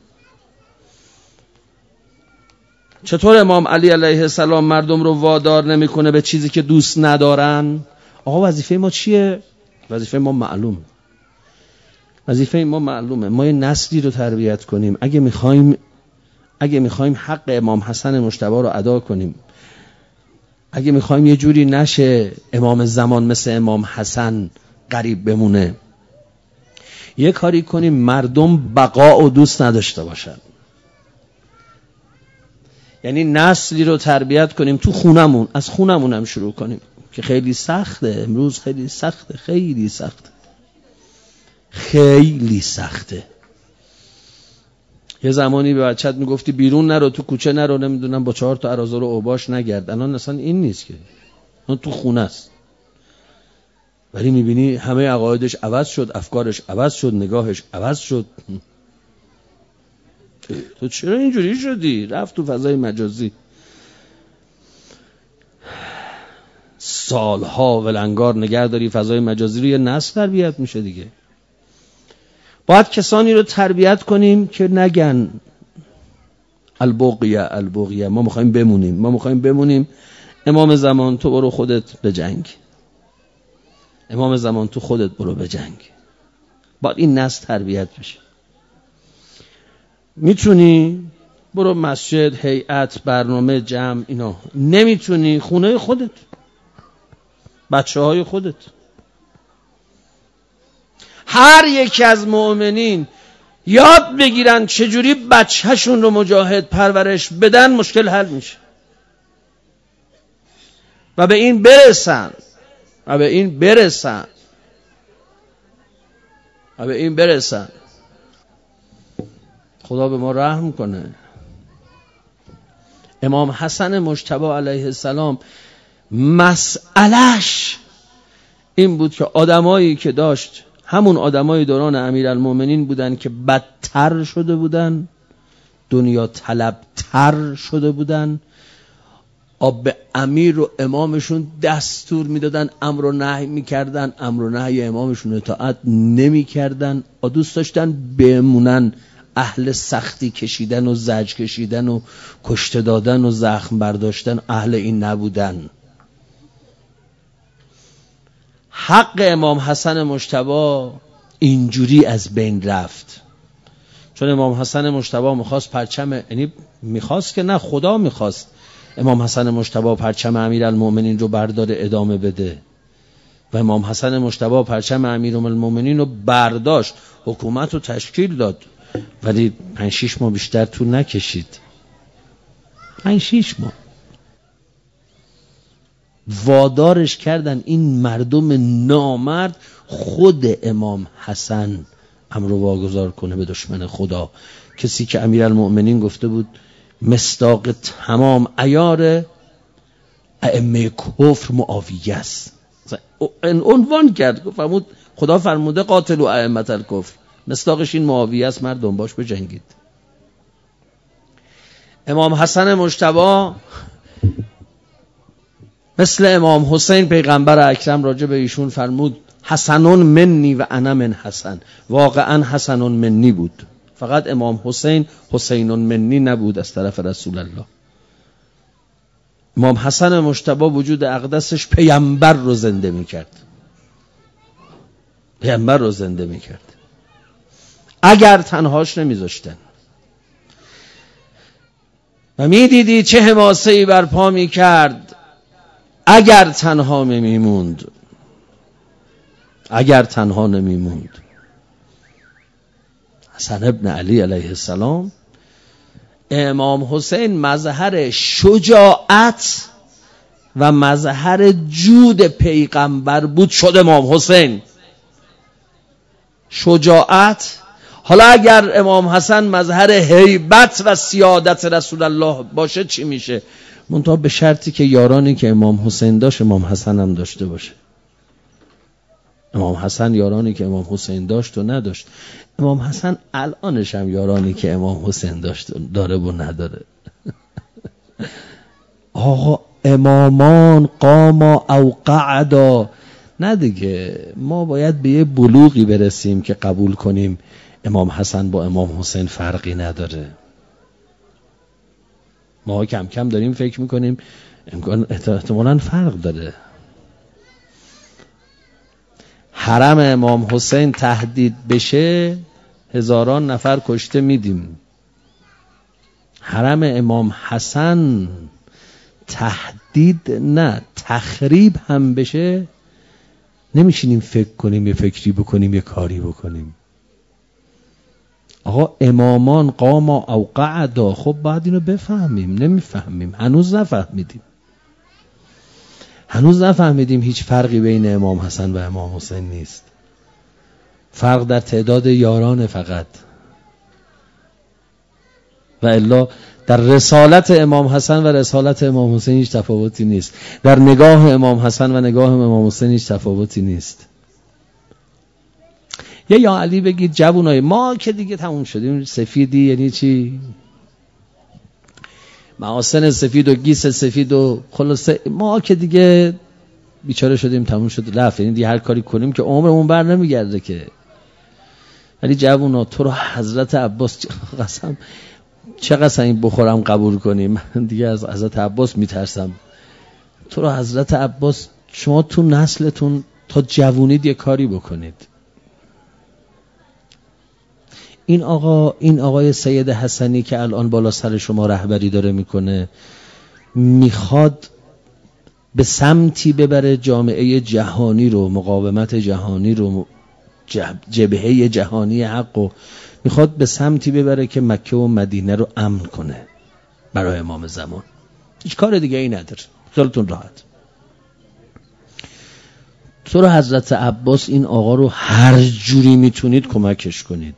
چطور امام علی علیه السلام مردم رو وادار نمیکنه به چیزی که دوست ندارن؟ آقا وظیفه ما چیه؟ وظیفه ما معلومه. وظیفه ما معلومه. ما یه نسلی رو تربیت کنیم. اگه میخوایم اگه میخوایم حق امام حسن مجتبی رو ادا کنیم، اگه میخوایم یه جوری نشه امام زمان مثل امام حسن غریب بمونه، یه کاری کنیم مردم بقا و دوست نداشته باشن. یعنی نسلی رو تربیت کنیم تو خونمون، از خونمون هم شروع کنیم که خیلی سخته. امروز خیلی سخته، خیلی سخته، خیلی سخته. یه زمانی به بچت میگفتی بیرون نرو، تو کوچه نرو، نمیدونم با چهار تا ارازل و اوباش نگرد. الان اصلا این نیست که، اون تو خونه است. ولی میبینی همه عقایدش عوض شد، افکارش عوض شد، نگاهش عوض شد. تو چرا اینجوری شدی؟ رفت تو فضای مجازی. سالها ولنگار نگه داری فضای مجازی رو، یه نسل تربیت میشه دیگه. باید کسانی رو تربیت کنیم که نگن البقیه البقیه، ما میخوایم بمونیم، ما میخوایم بمونیم. امام زمان تو برو خودت بجنگ، امام زمان تو خودت برو بجنگ. باید این نسل تربیت بشه. میتونی برو مسجد، هیئت، برنامه، جمع، اینا. نمیتونی خونه خودت، بچه های خودت. هر یکی از مؤمنین یاد بگیرن چجوری بچهشون رو مجاهد پرورش بدن، مشکل حل میشه و به این برسن و به این برسن و به این برسن. خدا به ما رحم کنه. امام حسن مجتبی علیه السلام مسئلهش این بود که آدمایی که داشت همون آدمای دوران امیرالمومنین بودن که بدتر شده بودن، دنیا طلبتر شده بودن، آب امیر و امامشون دستور میدادن، امر و نهی میکردن، امر و نهی امامشون اطاعت نمیکردن، دوست داشتن بمونن، اهل سختی کشیدن و زجر کشیدن و کشته دادن و زخم برداشتن اهل این نبودن. حق امام حسن مجتبی اینجوری از بین رفت، چون امام حسن مجتبی میخواست پرچم، یعنی میخواست که نه، خدا میخواست امام حسن مجتبی پرچم امیرالمومنین رو برداره ادامه بده و امام حسن مجتبی پرچم امیرالمومنین رو برداشت، حکومت رو تشکیل داد. ولی پنج شیش ماه بیشتر طول نکشید. پنج شیش ماه وادارش کردن این مردم نامرد خود امام حسن امر واگذار کنه به دشمن خدا، کسی که امیرالمؤمنین گفته بود مصداق تمام عیار ائمه کفر معاویه است. عنوان کرد، فرمود خدا فرموده قاتل و ائمه الکفر، مصداقش این معاویه است، مردم باش بجنگید. امام حسن مجتبی مثل امام حسین پیغمبر اکرم راجع به ایشون فرمود حسنون منی و انا من حسن. واقعا حسنون منی بود، فقط امام حسین حسینون منی نبود از طرف رسول الله. امام حسن مجتبی وجود اقدسش پیامبر رو زنده میکرد، پیامبر رو زنده میکرد. اگر تنهاش نمیذاشتن و میدیدی چه حماسه‌ای برپا میکرد اگر تنها میموند، اگر تنها نمیموند. حسن ابن علی علیه السلام، امام حسین مظهر شجاعت و مظهر جود پیغمبر بود، شد امام حسین شجاعت. حالا اگر امام حسن مظهر هیبت و سیادت رسول الله باشه چی میشه؟ منتها به شرطی که یارانی که امام حسین داشت امام حسن هم داشته باشه. امام حسن یارانی که امام حسین داشت و نداشت. امام حسن الانش هم یارانی که امام حسین داشت داره و نداره. آقا امامان قاما او قعدا، نه دیگه، ما باید به یه بلوغی برسیم که قبول کنیم امام حسن با امام حسین فرقی نداره. ما کم کم داریم فکر میکنیم امکان احتمالاً فرق داره. حرم امام حسین تهدید بشه هزاران نفر کشته میدیم. حرم امام حسن تهدید نه تخریب هم بشه نمیشینیم فکر کنیم، یه فکری بکنیم، یه کاری بکنیم. آقا امامان قاما او قعدا، خب باید اینو بفهمیم، نمیفهمیم، هنوز نفهمیدیم هنوز نفهمیدیم هیچ فرقی بین امام حسن و امام حسین نیست. فرق در تعداد یاران فقط، و الا در رسالت امام حسن و رسالت امام حسین هیچ تفاوتی نیست. در نگاه امام حسن و نگاه امام حسین هیچ تفاوتی نیست. یه یا علی بگید جوونای ما که دیگه تموم شدیم، سفیدی یعنی چی؟ محاسن سفید و گیس سفید و خلاصه ما که دیگه بیچاره شدیم، تموم شد رفت. یعنی دیگه هر کاری کنیم که عمرمون بر نمیگرده که. ولی جوونا تو رو حضرت عباس قسم چه قسم این بخورم قبول کنیم، من دیگه از حضرت عباس میترسم. تو رو حضرت عباس، شما تو نسلتون تا جوونید یه کاری بکنید. این آقا این آقای سید حسنی که الان بالا سر شما رهبری داره میکنه، میخواد به سمتی ببره جامعه جهانی رو، مقاومت جهانی رو، جبهه جهانی حق رو میخواد به سمتی ببره که مکه و مدینه رو امن کنه برای امام زمان. هیچ کار دیگه ای نداره، خیالتون راحت. تو رو حضرت عباس این آقا رو هر جوری میتونید کمکش کنید،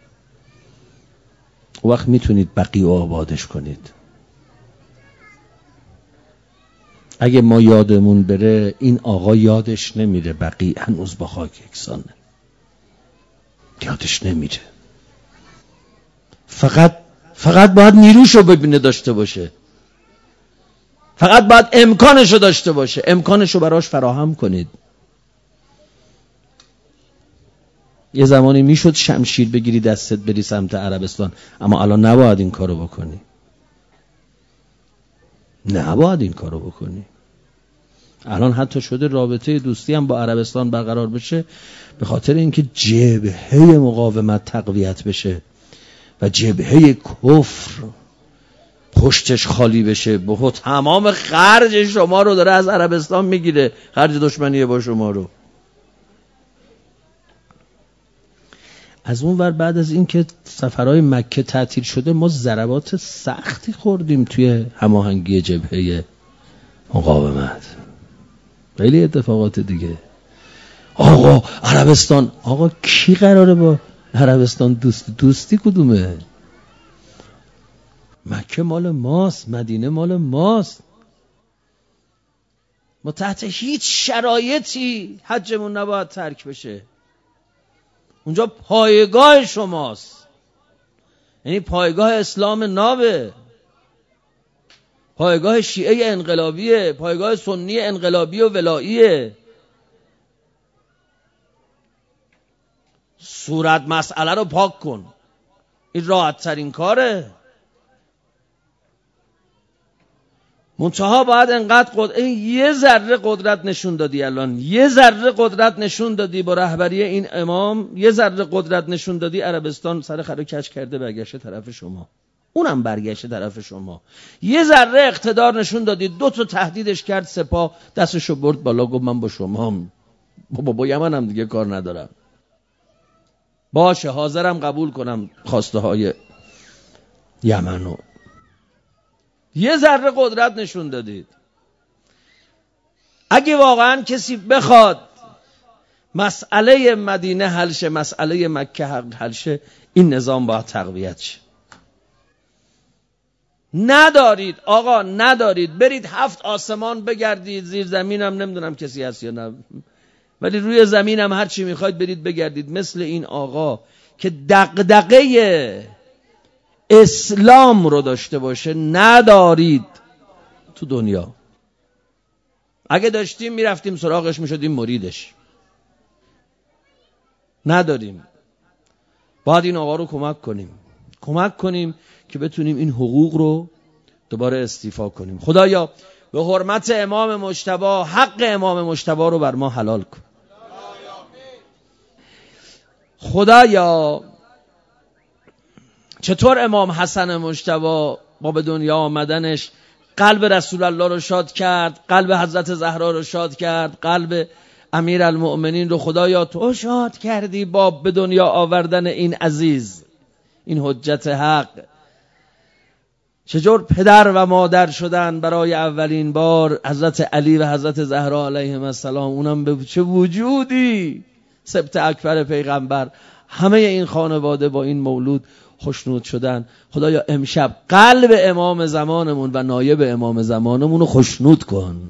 اون وقت میتونید بقیه آبادش کنید. اگه ما یادمون بره این آقا یادش نمیره، بقیه هنوز با خاک یکسانه، یادش نمیره. فقط فقط باید نیروشو ببینه داشته باشه، فقط باید امکانشو داشته باشه، امکانشو براش فراهم کنید. یه زمانی میشد شمشیر بگیری دستت بری سمت عربستان، اما الان نباید این کارو بکنی، نباید این کارو بکنی. الان حتی شده رابطه دوستی هم با عربستان برقرار بشه به خاطر اینکه جبهه مقاومت تقویت بشه و جبهه کفر پشتش خالی بشه. بخو تمام خرج شما رو داره از عربستان میگیره، خرج دشمنیه با شما رو. از اون ور بعد از اینکه سفرهای مکه تعطیل شده ما ضربات سختی خوردیم توی هماهنگی جبهه مقاومت، خیلی اتفاقات دیگه. آقا عربستان، آقا کی قراره با عربستان دوستی؟ دوستی کدومه؟ مکه مال ماست، مدینه مال ماست. ما تحت هیچ شرایطی حجمون نباید ترک بشه. اونجا پایگاه شماست، یعنی پایگاه اسلام نابه، پایگاه شیعه انقلابیه، پایگاه سنی انقلابی و ولاییه. صورت مسئله رو پاک کن، این راحت ترین کاره. منتها باید انقدر قدرت، یه ذره قدرت نشون دادی، الان یه ذره قدرت نشون دادی با رهبری این امام، یه ذره قدرت نشون دادی، عربستان سر خر کج کرده برگشته طرف شما، اونم برگشته طرف شما. یه ذره اقتدار نشون دادی، دو تا تهدیدش کرد، سپاه دستشو برد بالا گفت من با شمام، بابا با یمن هم دیگه کار ندارم، باشه حاضرم قبول کنم خواسته های یمنو. یه ذره قدرت نشون دادید. اگه واقعا کسی بخواد مسئله مدینه حل شه، مسئله مکه حل شه، این نظام باید تقویت شه. ندارید آقا، ندارید، برید هفت آسمان بگردید، زیر زمین هم نمیدونم کسی هست یا نه، ولی روی زمین هم هر چی میخواید برید بگردید، مثل این آقا که دغدغه اسلام رو داشته باشه ندارید تو دنیا. اگه داشتیم میرفتیم سراغش، میشدیم مریدش. نداریم. باید این آقا رو کمک کنیم، کمک کنیم که بتونیم این حقوق رو دوباره استیفا کنیم. خدایا به حرمت امام مجتبی حق امام مجتبی رو بر ما حلال کن. خدایا چطور امام حسن مجتبی با به دنیا آمدنش قلب رسول الله رو شاد کرد، قلب حضرت زهرا رو شاد کرد، قلب امیر المؤمنین رو خدایا تو شاد کردی با به دنیا آوردن این عزیز، این حجت حق. چجور پدر و مادر شدن برای اولین بار حضرت علی و حضرت زهرا علیهم السلام، اونم به چه وجودی، سبط اکبر پیغمبر. همه این خانواده با این مولود خوشنود شدن. خدایا امشب قلب امام زمانمون و نایب امام زمانمون رو خوشنود کن.